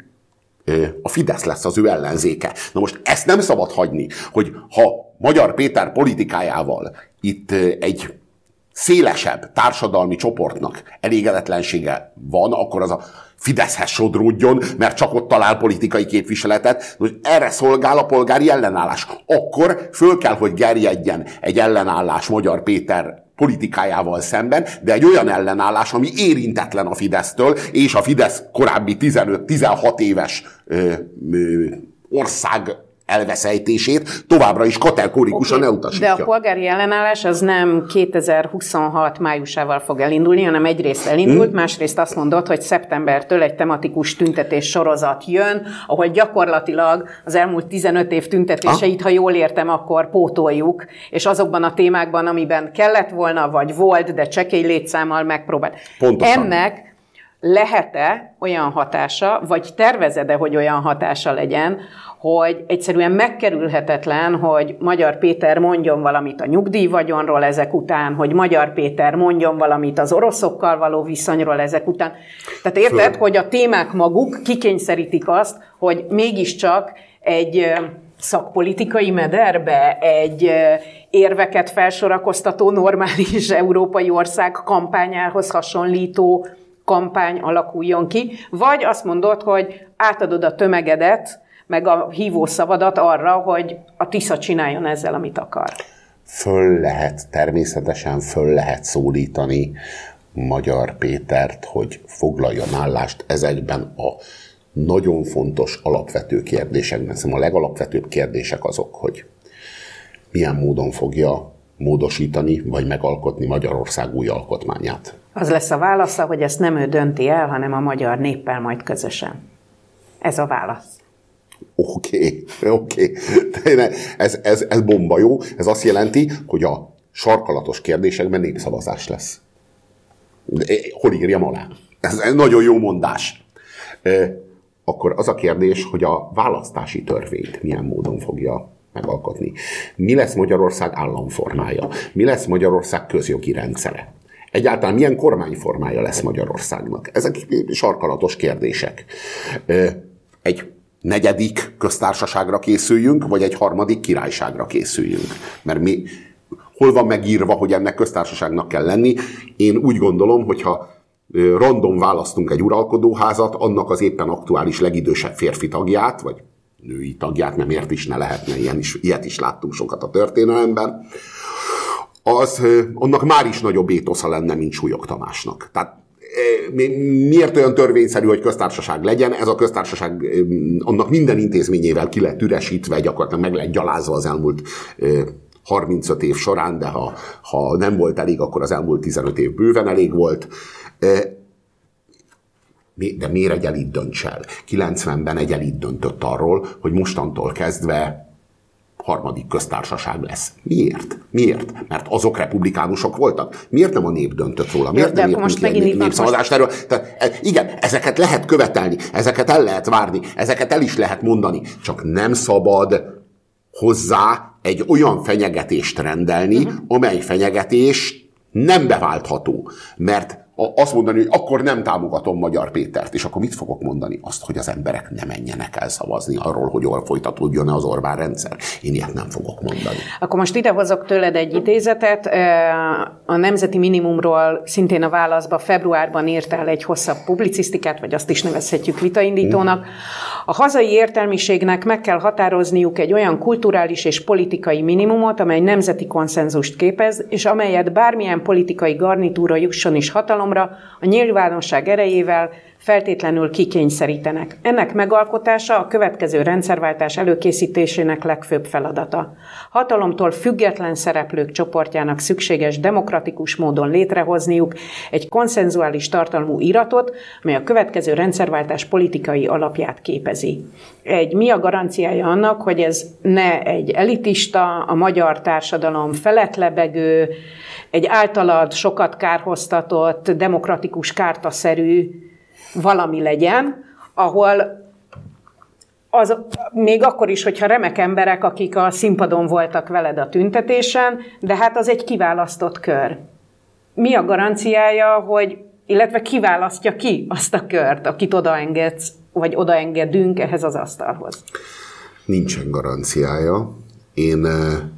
a Fidesz lesz az ő ellenzéke. Na most ezt nem szabad hagyni, hogy ha Magyar Péter politikájával itt egy szélesebb társadalmi csoportnak elégedetlensége van, akkor az a Fideszhez sodródjon, mert csak ott talál politikai képviseletet. Erre szolgál a polgári ellenállás. Akkor föl kell, hogy gerjedjen egy ellenállás Magyar Péter politikájával szemben, de egy olyan ellenállás, ami érintetlen a Fidesztől, és a Fidesz korábbi tizenöt-tizenhat éves ö, ö, ország elveszejtését továbbra is kategórikusan okay, elutasítja. De a polgári ellenállás az nem kétezer-huszonhat májusával fog elindulni, hanem egyrészt elindult, hmm. másrészt azt mondod, hogy szeptembertől egy tematikus tüntetés sorozat jön, ahol gyakorlatilag az elmúlt tizenöt év tüntetéseit, ha, ha jól értem, akkor pótoljuk, és azokban a témákban, amiben kellett volna, vagy volt, de csekély létszámmal megpróbált. Pontosan. Ennek lehet-e olyan hatása, vagy tervezed-e, hogy olyan hatása legyen, hogy egyszerűen megkerülhetetlen, hogy Magyar Péter mondjon valamit a nyugdíjvagyonról ezek után, hogy Magyar Péter mondjon valamit az oroszokkal való viszonyról ezek után. Tehát érted, Föl. hogy a témák maguk kikényszerítik azt, hogy mégiscsak egy szakpolitikai mederbe, egy érveket felsorakoztató normális európai ország kampányához hasonlító kampány alakuljon ki, vagy azt mondod, hogy átadod a tömegedet, meg a hívószavadat arra, hogy a Tisza csináljon ezzel, amit akar. Föl lehet, természetesen föl lehet szólítani Magyar Pétert, hogy foglaljon állást ezekben a nagyon fontos, alapvető kérdésekben. Szerintem a legalapvetőbb kérdések azok, hogy milyen módon fogja módosítani, vagy megalkotni Magyarország új alkotmányát. Az lesz a válasza, hogy ezt nem ő dönti el, hanem a magyar néppel majd közösen. Ez a válasz. Oké, okay, oké. Okay. Ez, ez, ez bomba jó. Ez azt jelenti, hogy a sarkalatos kérdésekben népszavazás lesz. Hol írjam alá? Ez egy nagyon jó mondás. Akkor az a kérdés, hogy a választási törvényt milyen módon fogja megalkotni. Mi lesz Magyarország államformája? Mi lesz Magyarország közjogi rendszere? Egyáltalán milyen kormányformája lesz Magyarországnak? Ezek sarkalatos kérdések. Egy negyedik köztársaságra készüljünk, vagy egy harmadik királyságra készüljünk? Mert mi, hol van megírva, hogy ennek köztársaságnak kell lenni? Én úgy gondolom, hogyha random választunk egy uralkodóházat, annak az éppen aktuális legidősebb férfi tagját, vagy női tagját, nem miért is ne lehetne, ilyen is, ilyet is láttunk sokat a történelemben, az annak már is nagyobb étosza lenne, mint Súlyog Tamásnak. Tehát miért olyan törvényszerű, hogy köztársaság legyen? Ez a köztársaság annak minden intézményével ki lett üresítve, gyakorlatilag meg lett gyalázva az elmúlt harmincöt év során, de ha, ha nem volt elég, akkor az elmúlt tizenöt év bőven elég volt. De miért egy elit dönts el? kilencvenben egy elit döntött arról, hogy mostantól kezdve harmadik köztársaság lesz. Miért? Miért? Mert azok republikánusok voltak. Miért nem a nép döntött róla? Miért de nem most írtunk ki népszavazást erről? Tehát, igen, ezeket lehet követelni, ezeket el lehet várni, ezeket el is lehet mondani, csak nem szabad hozzá egy olyan fenyegetést rendelni, uh-huh. amely fenyegetés nem beváltható. Mert azt mondani, hogy akkor nem támogatom Magyar Pétert, és akkor mit fogok mondani? Azt, hogy az emberek ne menjenek el szavazni arról, hogy hol folytatódjon az Orbán rendszer. Én ilyet nem fogok mondani. Akkor most idehozok tőled egy idézetet. A nemzeti minimumról szintén a válaszba februárban írtál egy hosszabb publicisztikát, vagy azt is nevezhetjük vitaindítónak. A hazai értelmiségnek meg kell határozniuk egy olyan kulturális és politikai minimumot, amely nemzeti konszenzust képez, és amelyet bármilyen politikai garnitúra jusson is hatalom, a nyilvánosság erejével feltétlenül kikényszerítenek. Ennek megalkotása a következő rendszerváltás előkészítésének legfőbb feladata. Hatalomtól független szereplők csoportjának szükséges demokratikus módon létrehozniuk egy konszenzuális tartalmú iratot, mely a következő rendszerváltás politikai alapját képezi. Egy, mi a garanciája annak, hogy ez ne egy elitista, a magyar társadalom felett lebegő, egy általad sokat kárhoztatott, demokratikus kártaszerű valami legyen, ahol az, még akkor is, hogyha remek emberek, akik a színpadon voltak veled a tüntetésen, de hát az egy kiválasztott kör. Mi a garanciája, hogy, illetve kiválasztja ki azt a kört, akit odaengedsz, vagy odaengedünk ehhez az asztalhoz? Nincsen garanciája. Én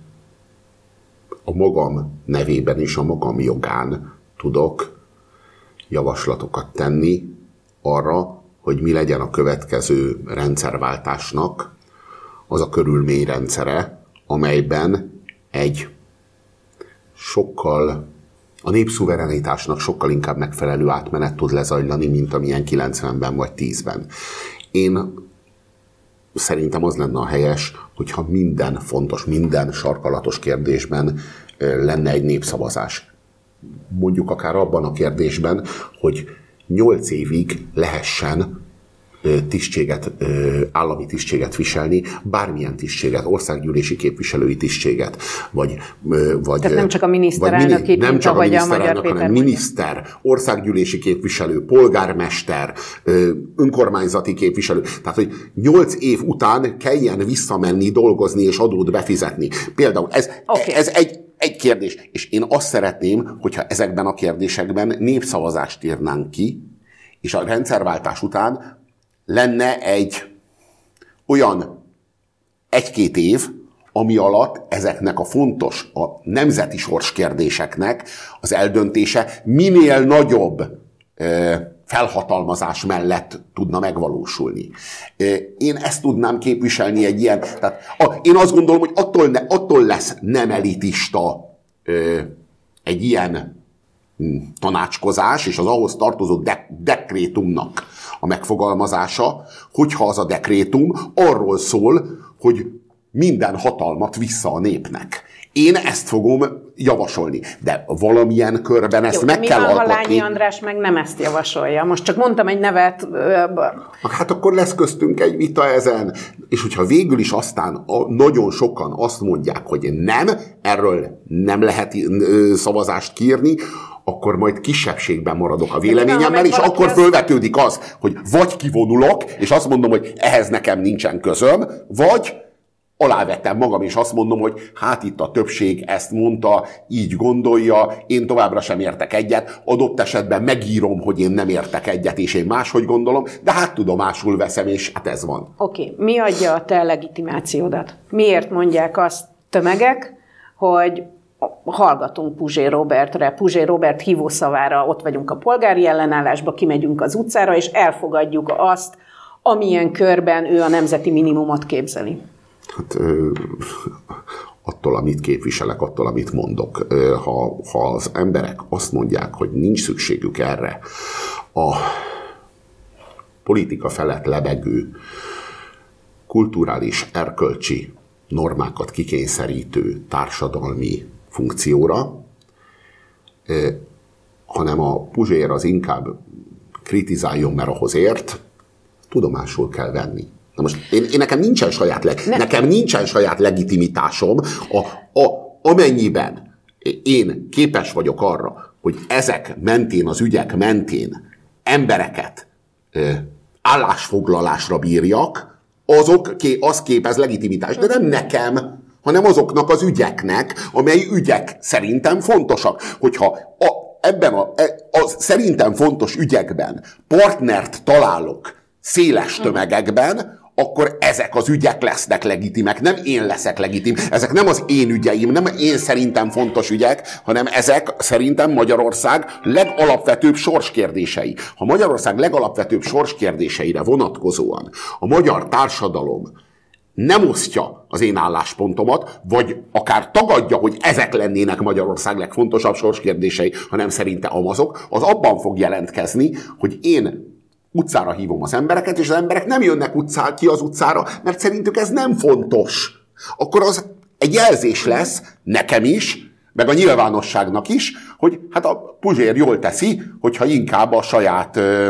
a magam nevében és a magam jogán tudok javaslatokat tenni arra, hogy mi legyen a következő rendszerváltásnak az a körülményrendszere, amelyben egy sokkal, a népszuverenitásnak sokkal inkább megfelelő átmenet tud lezajlani, mint amilyen kilencvenben vagy tízben. Én szerintem az lenne a helyes, hogyha minden fontos, minden sarkalatos kérdésben lenne egy népszavazás. Mondjuk akár abban a kérdésben, hogy nyolc évig lehessen tisztséget, állami tisztséget viselni, bármilyen tisztséget, országgyűlési képviselői tisztséget, vagy... vagy Tehát nem csak a miniszterelnök itt, nem csak a miniszterelnök, hanem miniszter, országgyűlési képviselő, polgármester, önkormányzati képviselő. Tehát, hogy nyolc év után kelljen visszamenni, dolgozni és adót befizetni. Például ez, okay. ez egy Egy kérdés, és én azt szeretném, hogyha ezekben a kérdésekben népszavazást írnánk ki, és a rendszerváltás után lenne egy olyan egy-két év, ami alatt ezeknek a fontos, a nemzeti sorskérdéseknek az eldöntése minél nagyobb felhatalmazás mellett tudna megvalósulni. Én ezt tudnám képviselni egy ilyen... Tehát, én azt gondolom, hogy attól, ne, attól lesz nem elitista egy ilyen tanácskozás és az ahhoz tartozó de- dekrétumnak a megfogalmazása, hogyha az a dekrétum arról szól, hogy minden hatalmat vissza a népnek. Én ezt fogom javasolni, de valamilyen körben ezt Jó, meg kell alkotni. alkotni. Lányi András meg nem ezt javasolja. Most csak mondtam egy nevet. Hát akkor lesz köztünk egy vita ezen, és hogyha végül is aztán a, nagyon sokan azt mondják, hogy nem, erről nem lehet szavazást kiírni, akkor majd kisebbségben maradok a véleményemmel, és akkor fölvetődik az, hogy vagy kivonulok, és azt mondom, hogy ehhez nekem nincsen közöm, vagy alávettem magam, és azt mondom, hogy hát itt a többség ezt mondta, így gondolja, én továbbra sem értek egyet, adott esetben megírom, hogy én nem értek egyet, és én máshogy gondolom, de hát tudomásul veszem, és hát ez van. Oké, okay. Mi adja a te legitimációdat? Miért mondják azt tömegek, hogy hallgatunk Puzsé Robertre, Puzsé Robert hívószavára, ott vagyunk a polgári ellenállásba, kimegyünk az utcára, és elfogadjuk azt, amilyen körben ő a nemzeti minimumot képzeli? Hát ö, attól, amit képviselek, attól, amit mondok. Ö, ha, ha az emberek azt mondják, hogy nincs szükségük erre a politika felett lebegő, kulturális, erkölcsi normákat kikényszerítő társadalmi funkcióra, ö, hanem a Puzsér az inkább kritizáljon, mert ahhoz ért, tudomásul kell venni. Na most én, én nekem nincsen saját, leg, ne. nekem nincsen saját legitimitásom, a, a, amennyiben én képes vagyok arra, hogy ezek mentén, az ügyek mentén embereket ö, állásfoglalásra bírjak, azok, az képez legitimitást, de nem nekem, hanem azoknak az ügyeknek, amely ügyek szerintem fontosak. Hogyha a, ebben a, a szerintem fontos ügyekben partnert találok széles tömegekben, akkor ezek az ügyek lesznek legitimek, nem én leszek legitim. Ezek nem az én ügyeim, nem én szerintem fontos ügyek, hanem ezek szerintem Magyarország legalapvetőbb sorskérdései. Ha Magyarország legalapvetőbb sorskérdéseire vonatkozóan a magyar társadalom nem osztja az én álláspontomat, vagy akár tagadja, hogy ezek lennének Magyarország legfontosabb sorskérdései, hanem szerinte amazok, az abban fog jelentkezni, hogy én utcára hívom az embereket, és az emberek nem jönnek utcá, ki az utcára, mert szerintük ez nem fontos. Akkor az egy jelzés lesz nekem is, meg a nyilvánosságnak is, hogy hát a Puzsér jól teszi, hogyha inkább a saját ö,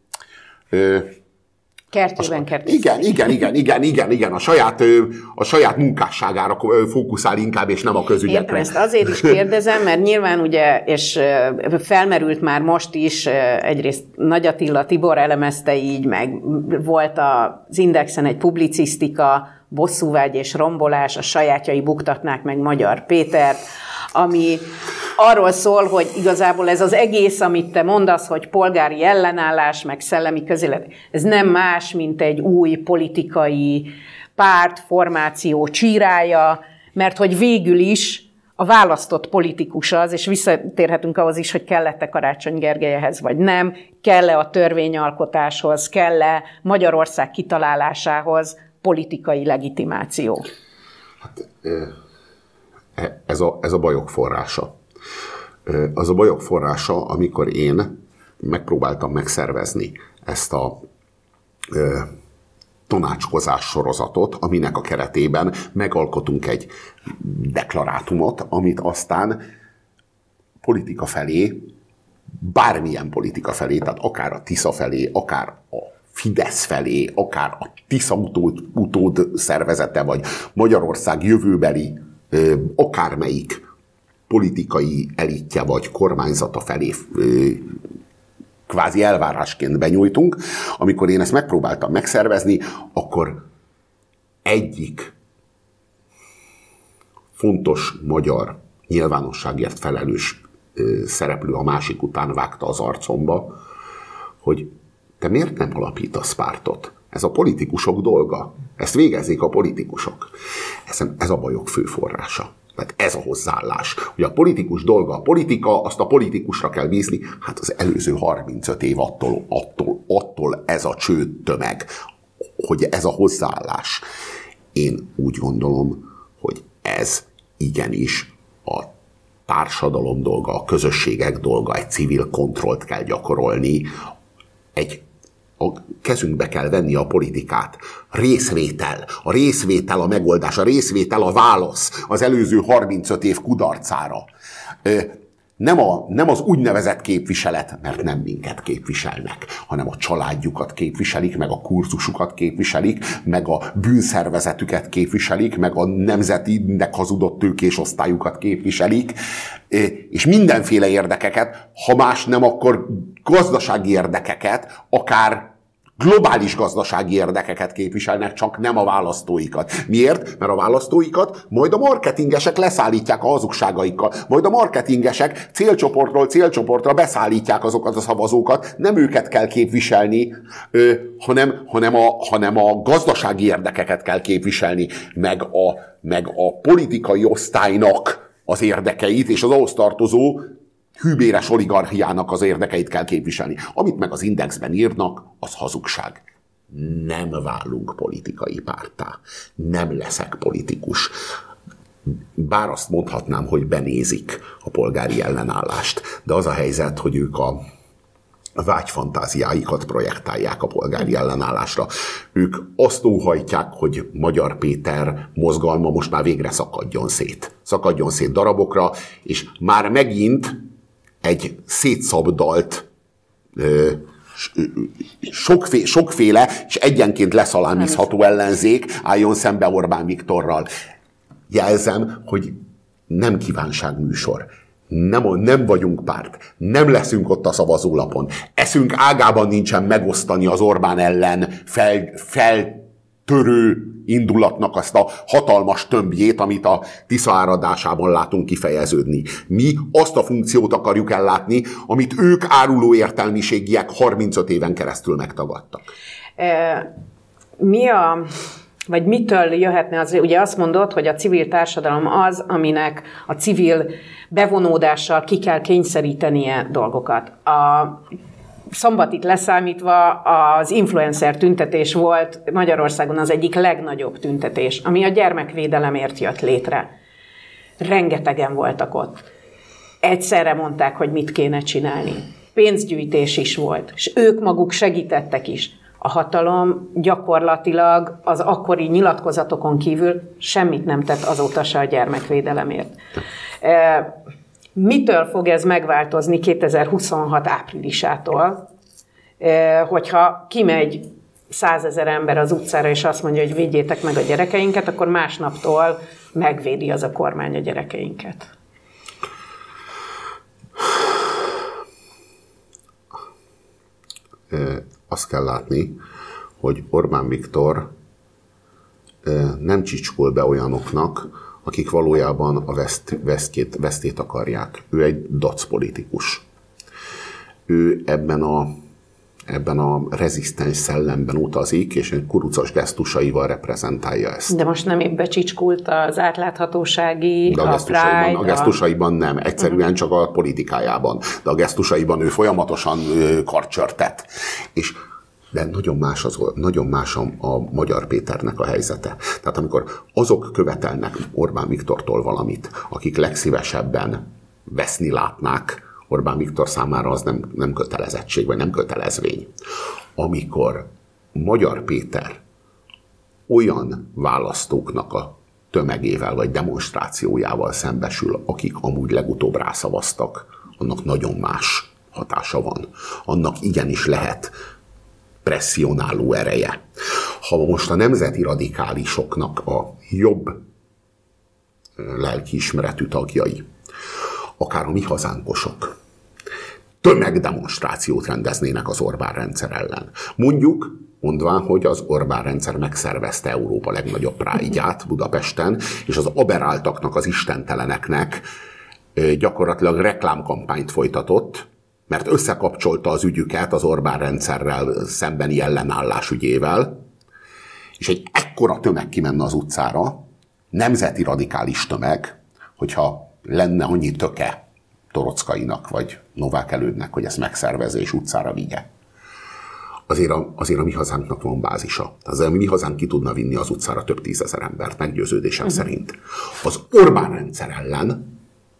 ö, Kertjében kertjében. Igen, igen, igen, igen, igen, igen, a saját, a saját munkásságára fókuszál inkább, és nem a közügyekre. Értem, ezt azért is kérdezem, mert nyilván ugye, és felmerült már most is, egyrészt Nagy Attila Tibor elemezte így, meg volt az Indexen egy publicisztika, bosszúvágy és rombolás, a sajátjai buktatnák meg Magyar Pétert, ami arról szól, hogy igazából ez az egész, amit te mondasz, hogy polgári ellenállás, meg szellemi közélet, ez nem más, mint egy új politikai párt, formáció csírája, mert hogy végül is a választott politikus az, és visszatérhetünk ahhoz is, hogy kellett-e Karácsony Gergelyhez, vagy nem, kell-e a törvényalkotáshoz, kell-e Magyarország kitalálásához politikai legitimáció. Hát, ez a, ez a bajok forrása. Az a bajok forrása, amikor én megpróbáltam megszervezni ezt a ö, tanácskozás sorozatot, aminek a keretében megalkotunk egy deklarátumot, amit aztán politika felé, bármilyen politika felé, tehát akár a Tisza felé, akár a Fidesz felé, akár a Tisza utód, utód szervezete, vagy Magyarország jövőbeli ö, akármelyik politikai elitje vagy kormányzata felé ö, kvázi elvárásként benyújtunk. Amikor én ezt megpróbáltam megszervezni, akkor egyik fontos magyar nyilvánosságért felelős ö, szereplő a másik után vágta az arcomba, hogy te miért nem alapítasz pártot? Ez a politikusok dolga. Ezt végezzék a politikusok. Ez, ez a bajok fő forrása. Tehát ez a hozzáállás. Hogy a politikus dolga a politika, azt a politikusra kell bízni. Hát az előző harmincöt év attól, attól, attól ez a csőd tömeg, hogy ez a hozzáállás. Én úgy gondolom, hogy ez igenis a társadalom dolga, a közösségek dolga, egy civil kontrollt kell gyakorolni, egy a kezünkbe kell venni a politikát. Részvétel. A részvétel a megoldás, a részvétel a válasz az előző harmincöt év kudarcára. Nem, a, nem az úgynevezett képviselet, mert nem minket képviselnek, hanem a családjukat képviselik, meg a kurzusukat képviselik, meg a bűnszervezetüket képviselik, meg a nemzetinek hazudott tőkés osztályukat képviselik, és mindenféle érdekeket, ha más nem, akkor gazdasági érdekeket, akár globális gazdasági érdekeket képviselnek, csak nem a választóikat. Miért? Mert a választóikat majd a marketingesek leszállítják a hazugságaikkal. Majd a marketingesek célcsoportról célcsoportra beszállítják azokat a szavazókat. Nem őket kell képviselni, ö, hanem, hanem, a, hanem a gazdasági érdekeket kell képviselni, meg a, meg a politikai osztálynak az érdekeit, és az ahhoz tartozó hűbéres oligarchiának az érdekeit kell képviselni. Amit meg az Indexben írnak, az hazugság. Nem válunk politikai párttá. Nem leszek politikus. Bár azt mondhatnám, hogy benézik a polgári ellenállást, de az a helyzet, hogy ők a vágyfantáziáikat projektálják a polgári ellenállásra. Ők azt óhajtják, hogy Magyar Péter mozgalma most már végre szakadjon szét. Szakadjon szét darabokra, és már megint egy szétszabdalt, sokféle, sokféle és egyenként leszalámizható ellenzék álljon szembe Orbán Viktorral. Jelzem, hogy nem kívánságműsor. Nem, nem vagyunk párt. Nem leszünk ott a szavazólapon. Eszünk ágában nincsen megosztani az Orbán ellen fel, feltörő indulatnak azt a hatalmas tömbjét, amit a Tisza áradásában látunk kifejeződni. Mi azt a funkciót akarjuk ellátni, amit ők áruló értelmiségiek harmincöt éven keresztül megtagadtak. Mi a... vagy mitől jöhetne az, ugye azt mondod, hogy a civil társadalom az, aminek a civil bevonódással ki kell kényszerítenie dolgokat. A szombatit leszámítva az influencer tüntetés volt Magyarországon az egyik legnagyobb tüntetés, ami a gyermekvédelemért jött létre. Rengetegen voltak ott. Egyszerre mondták, hogy mit kéne csinálni. Pénzgyűjtés is volt, és ők maguk segítettek is. A hatalom gyakorlatilag az akkori nyilatkozatokon kívül semmit nem tett azóta se a gyermekvédelemért. Mitől fog ez megváltozni kétezer-huszonhat áprilisától, hogyha kimegy százezer ember az utcára, és azt mondja, hogy védjétek meg a gyerekeinket, akkor másnaptól megvédi az a kormány a gyerekeinket? Azt kell látni, hogy Orbán Viktor nem csicskol be olyanoknak, akik valójában a veszt, vesztét, vesztét akarják. Ő egy dac politikus. Ő ebben a, ebben a rezisztens szellemben utazik, és egy kurucos gesztusaival reprezentálja ezt. De most nem épp becsicskult az átláthatósági, de a, a gesztusaiban, Pride, a gesztusaiban nem, egyszerűen uh-huh. csak a politikájában. De a gesztusaiban ő folyamatosan karcsörtet. És de nagyon más, az, nagyon más a, a Magyar Péternek a helyzete. Tehát amikor azok követelnek Orbán Viktortól valamit, akik legszívesebben veszni látnák, Orbán Viktor számára az nem, nem kötelezettség, vagy nem kötelezvény. Amikor Magyar Péter olyan választóknak a tömegével, vagy demonstrációjával szembesül, akik amúgy legutóbb rászavaztak, annak nagyon más hatása van. Annak igenis lehet presszionáló ereje. Ha most a nemzeti radikálisoknak a jobb lelkiismeretű tagjai, akár a mi hazánkosok, tömegdemonstrációt rendeznének az Orbán rendszer ellen. Mondjuk, mondván, hogy az Orbán rendszer megszervezte Európa legnagyobb Pride-ját Budapesten, és az aberráltaknak, az istenteleneknek gyakorlatilag reklámkampányt folytatott, mert összekapcsolta az ügyüket az Orbán rendszerrel szembeni ellenállás ügyével, és egy ekkora tömeg kimenne az utcára, nemzeti radikális tömeg, hogyha lenne annyi töke Torockainak, vagy Novák Elődnek, hogy ezt megszervezze és utcára vigye. Azért a, azért a mi hazánknak van bázisa. Azért a mi hazánk ki tudna vinni az utcára több tízezer embert, meggyőződésem uh-huh. szerint. Az Orbán rendszer ellen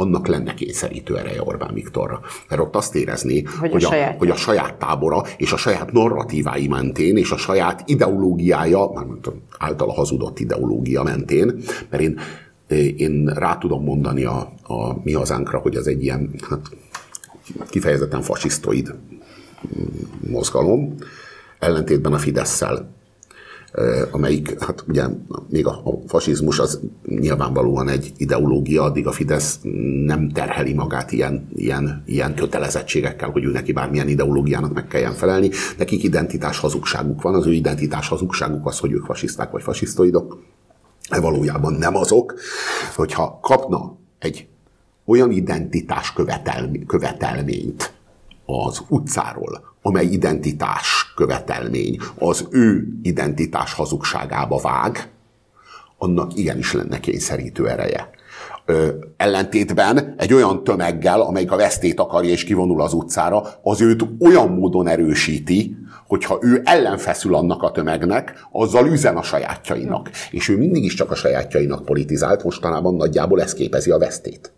annak lenne kényszerítő ereje Orbán Viktorra. Mert ott azt érezni, hogy, hogy, a, a, saját. hogy a saját tábora és a saját narratívái mentén és a saját ideológiája, már mondtam, általa hazudott ideológia mentén, mert én, én rá tudom mondani a, a Mi Hazánkra, hogy ez egy ilyen hát, kifejezetten fasisztoid mozgalom, ellentétben a Fidesszel, amelyik, hát ugye még a, a fasizmus az nyilvánvalóan egy ideológia, addig a Fidesz nem terheli magát ilyen, ilyen, ilyen kötelezettségekkel, hogy ő neki bármilyen ideológiának meg kelljen felelni. Nekik identitás hazugságuk van, az ő identitás hazugságuk az, hogy ők fasiszták vagy fasisztoidok. Valójában nem azok, hogyha kapna egy olyan identitás követelmény, követelményt az utcáról, amely identitás követelmény az ő identitás hazugságába vág, annak igenis lenne kényszerítő ereje. Ö, ellentétben egy olyan tömeggel, amelyik a vesztét akarja és kivonul az utcára, az őt olyan módon erősíti, hogyha ő ellenfeszül annak a tömegnek, azzal üzen a sajátjainak. És ő mindig is csak a sajátjainak politizált, mostanában nagyjából ez képezi a vesztét.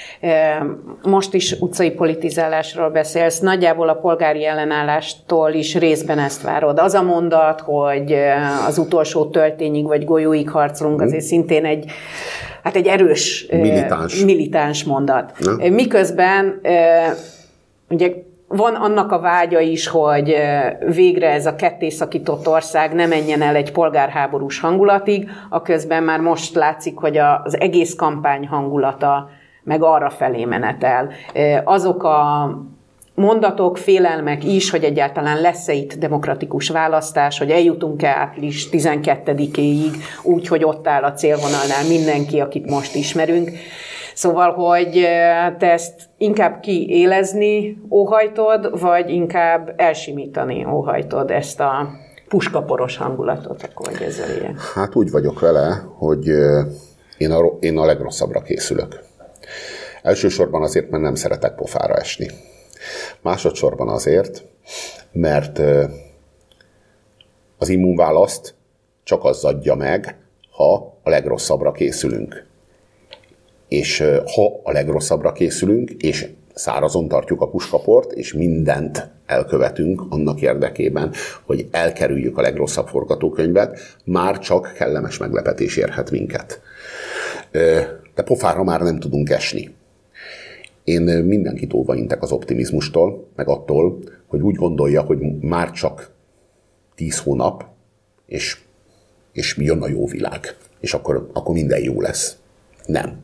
Most is utcai politizálásról beszélsz, nagyjából a polgári ellenállástól is részben ezt várod. Az a mondat, hogy az utolsó töltényig vagy golyóig harcolunk, azért szintén egy, hát egy erős militáns, militáns mondat. Ne? Miközben ugye van annak a vágya is, hogy végre ez a kettészakított ország ne menjen el egy polgárháborús hangulatig, aközben már most látszik, hogy az egész kampány hangulata meg arra felé menetel. Azok a mondatok, félelmek is, hogy egyáltalán lesz-e itt demokratikus választás, hogy eljutunk-e április tizenkettedikéig úgy, hogy ott áll a célvonalnál mindenki, akit most ismerünk. Szóval, hogy te ezt inkább kiélezni óhajtod, vagy inkább elsimítani óhajtod ezt a puskaporos hangulatot, akkor hogy ezzel ilyen? Hát úgy vagyok vele, hogy én a, én a legrosszabbra készülök. Elsősorban azért, mert nem szeretek pofára esni. Másodszorban azért, mert az immunválaszt csak az adja meg, ha a legrosszabbra készülünk. És ha a legrosszabbra készülünk, és szárazon tartjuk a puskaport, és mindent elkövetünk annak érdekében, hogy elkerüljük a legrosszabb forgatókönyvet, már csak kellemes meglepetés érhet minket. De pofára már nem tudunk esni. Én mindenkit óva intek az optimizmustól, meg attól, hogy úgy gondolja, hogy már csak tíz hónap, és, és jön a jó világ, és akkor, akkor minden jó lesz. Nem.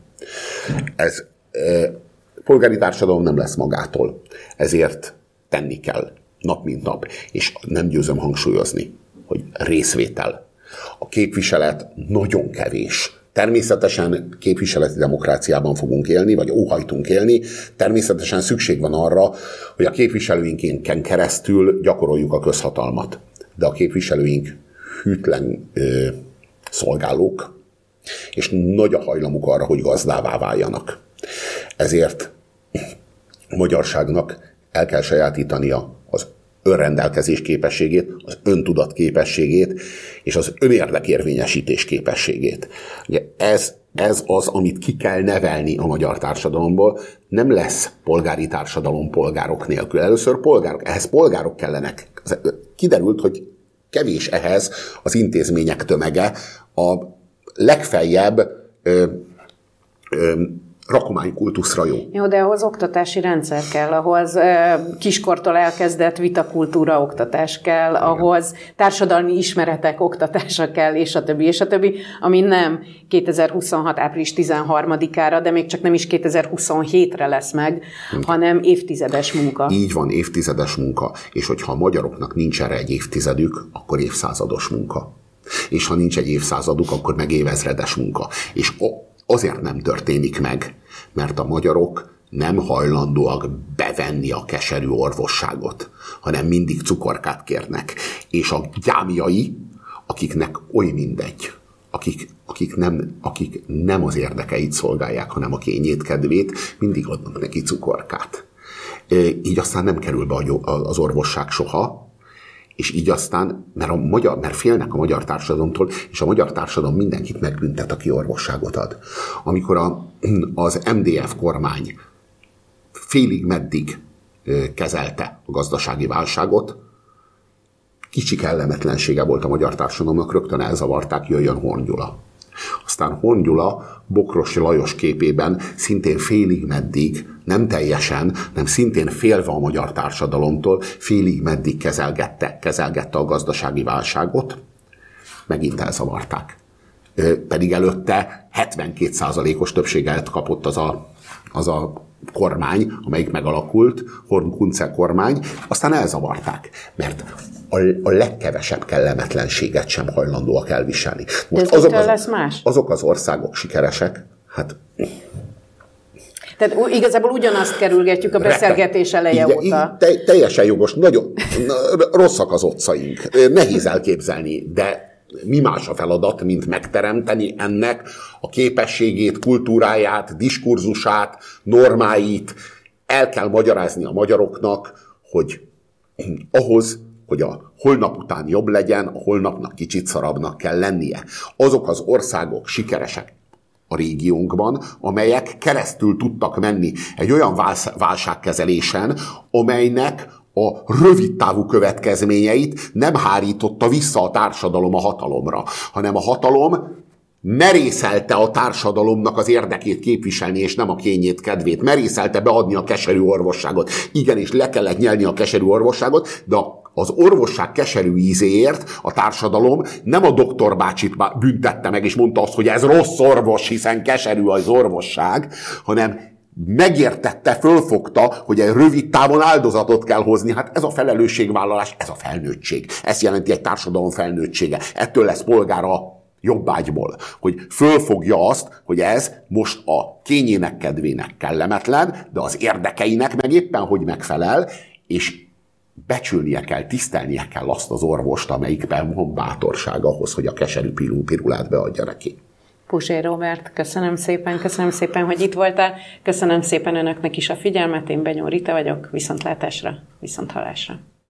Ez e, polgári társadalom nem lesz magától. Ezért tenni kell, nap mint nap. És nem győzöm hangsúlyozni, hogy részvétel. A képviselet nagyon kevés. Természetesen képviseleti demokráciában fogunk élni, vagy óhajtunk élni. Természetesen szükség van arra, hogy a képviselőinken keresztül gyakoroljuk a közhatalmat. De a képviselőink hűtlen ö, szolgálók, és nagy a hajlamuk arra, hogy gazdává váljanak. Ezért a magyarságnak el kell sajátítania az önrendelkezés képességét, az öntudat képességét, és az önérdekérvényesítés képességét. Ugye ez, ez az, amit ki kell nevelni a magyar társadalomból. Nem lesz polgári társadalom polgárok nélkül. Először polgárok, ehhez polgárok kellenek. Kiderült, hogy kevés ehhez az intézmények tömege, a legfeljebb ö, ö, rakománykultuszra jó. Jó, de ahhoz oktatási rendszer kell, ahhoz ö, kiskortól elkezdett vitakultúra oktatás kell, igen. Ahhoz társadalmi ismeretek oktatása kell, és a többi, és a többi, ami nem kétezer-huszonhat április tizenharmadikára, de még csak nem is kétezer-huszonhétre lesz meg, igen. Hanem évtizedes munka. Így van, évtizedes munka. És hogyha a magyaroknak nincs erre egy évtizedük, akkor évszázados munka. És ha nincs egy évszázaduk, akkor meg évezredes munka. És azért nem történik meg, mert a magyarok nem hajlandóak bevenni a keserű orvosságot, hanem mindig cukorkát kérnek. És a gyámjai, akiknek oly mindegy, akik, akik, nem, akik nem az érdekeit szolgálják, hanem a kényét, kedvét, mindig adnak neki cukorkát. Így aztán nem kerül be az orvosság soha, És így aztán, mert, a magyar, mert félnek a magyar társadalomtól, és a magyar társadalom mindenkit megbüntet, aki orvosságot ad. Amikor a, az em dé ef kormány félig meddig kezelte a gazdasági válságot, kicsi kellemetlensége volt a magyar társadalomnak, rögtön elzavarták, jöjjön Horn Gyula. Aztán Horn Gyula Bokros Lajos képében szintén félig meddig, nem teljesen, nem szintén félve a magyar társadalomtól, félig meddig kezelgette, kezelgette a gazdasági válságot, megint elzavarták. Pedig előtte hetvenkét százalékos többséget kapott az a, az a kormány, amelyik megalakult, Horn-Kunce kormány, aztán elzavarták, mert a, a legkevesebb kellemetlenséget sem hajlandóak elviselni. Most de azok az, lesz más? Azok az országok sikeresek, hát... Tehát igazából ugyanazt kerülgetjük a beszélgetés eleje így, óta. Így, te, teljesen jogos, nagyon rosszak az otcaink. Nehéz elképzelni, de mi más a feladat, mint megteremteni ennek a képességét, kultúráját, diskurzusát, normáit. El kell magyarázni a magyaroknak, hogy ahhoz, hogy a holnap után jobb legyen, a holnapnak kicsit szarabbnak kell lennie. Azok az országok sikeresek a régiónkban, amelyek keresztül tudtak menni egy olyan válságkezelésen, amelynek a rövidtávú következményeit nem hárította vissza a társadalom a hatalomra, hanem a hatalom merészelte a társadalomnak az érdekét képviselni, és nem a kényét, kedvét. Merészelte beadni a keserű orvosságot. Igenis, le kellett nyelni a keserű orvosságot, de az orvosság keserű ízéért a társadalom nem a doktorbácsit büntette meg, és mondta azt, hogy ez rossz orvos, hiszen keserű az orvosság, hanem megértette, fölfogta, hogy egy rövid távon áldozatot kell hozni. Hát ez a felelősségvállalás, ez a felnőttség. Ez jelenti egy társadalom felnőttsége. Ettől lesz polgára jobbágyból, hogy fölfogja azt, hogy ez most a kényének, kedvének kellemetlen, de az érdekeinek meg éppen hogy megfelel, és becsülnie kell, tisztelnie kell azt az orvost, amelyikben van bátorság ahhoz, hogy a keserű pirulát beadja neki. Puzsér Róbert, köszönöm szépen, köszönöm szépen, hogy itt voltál, köszönöm szépen önöknek is a figyelmet, én Benyó Rita vagyok, viszontlátásra, viszonthallásra.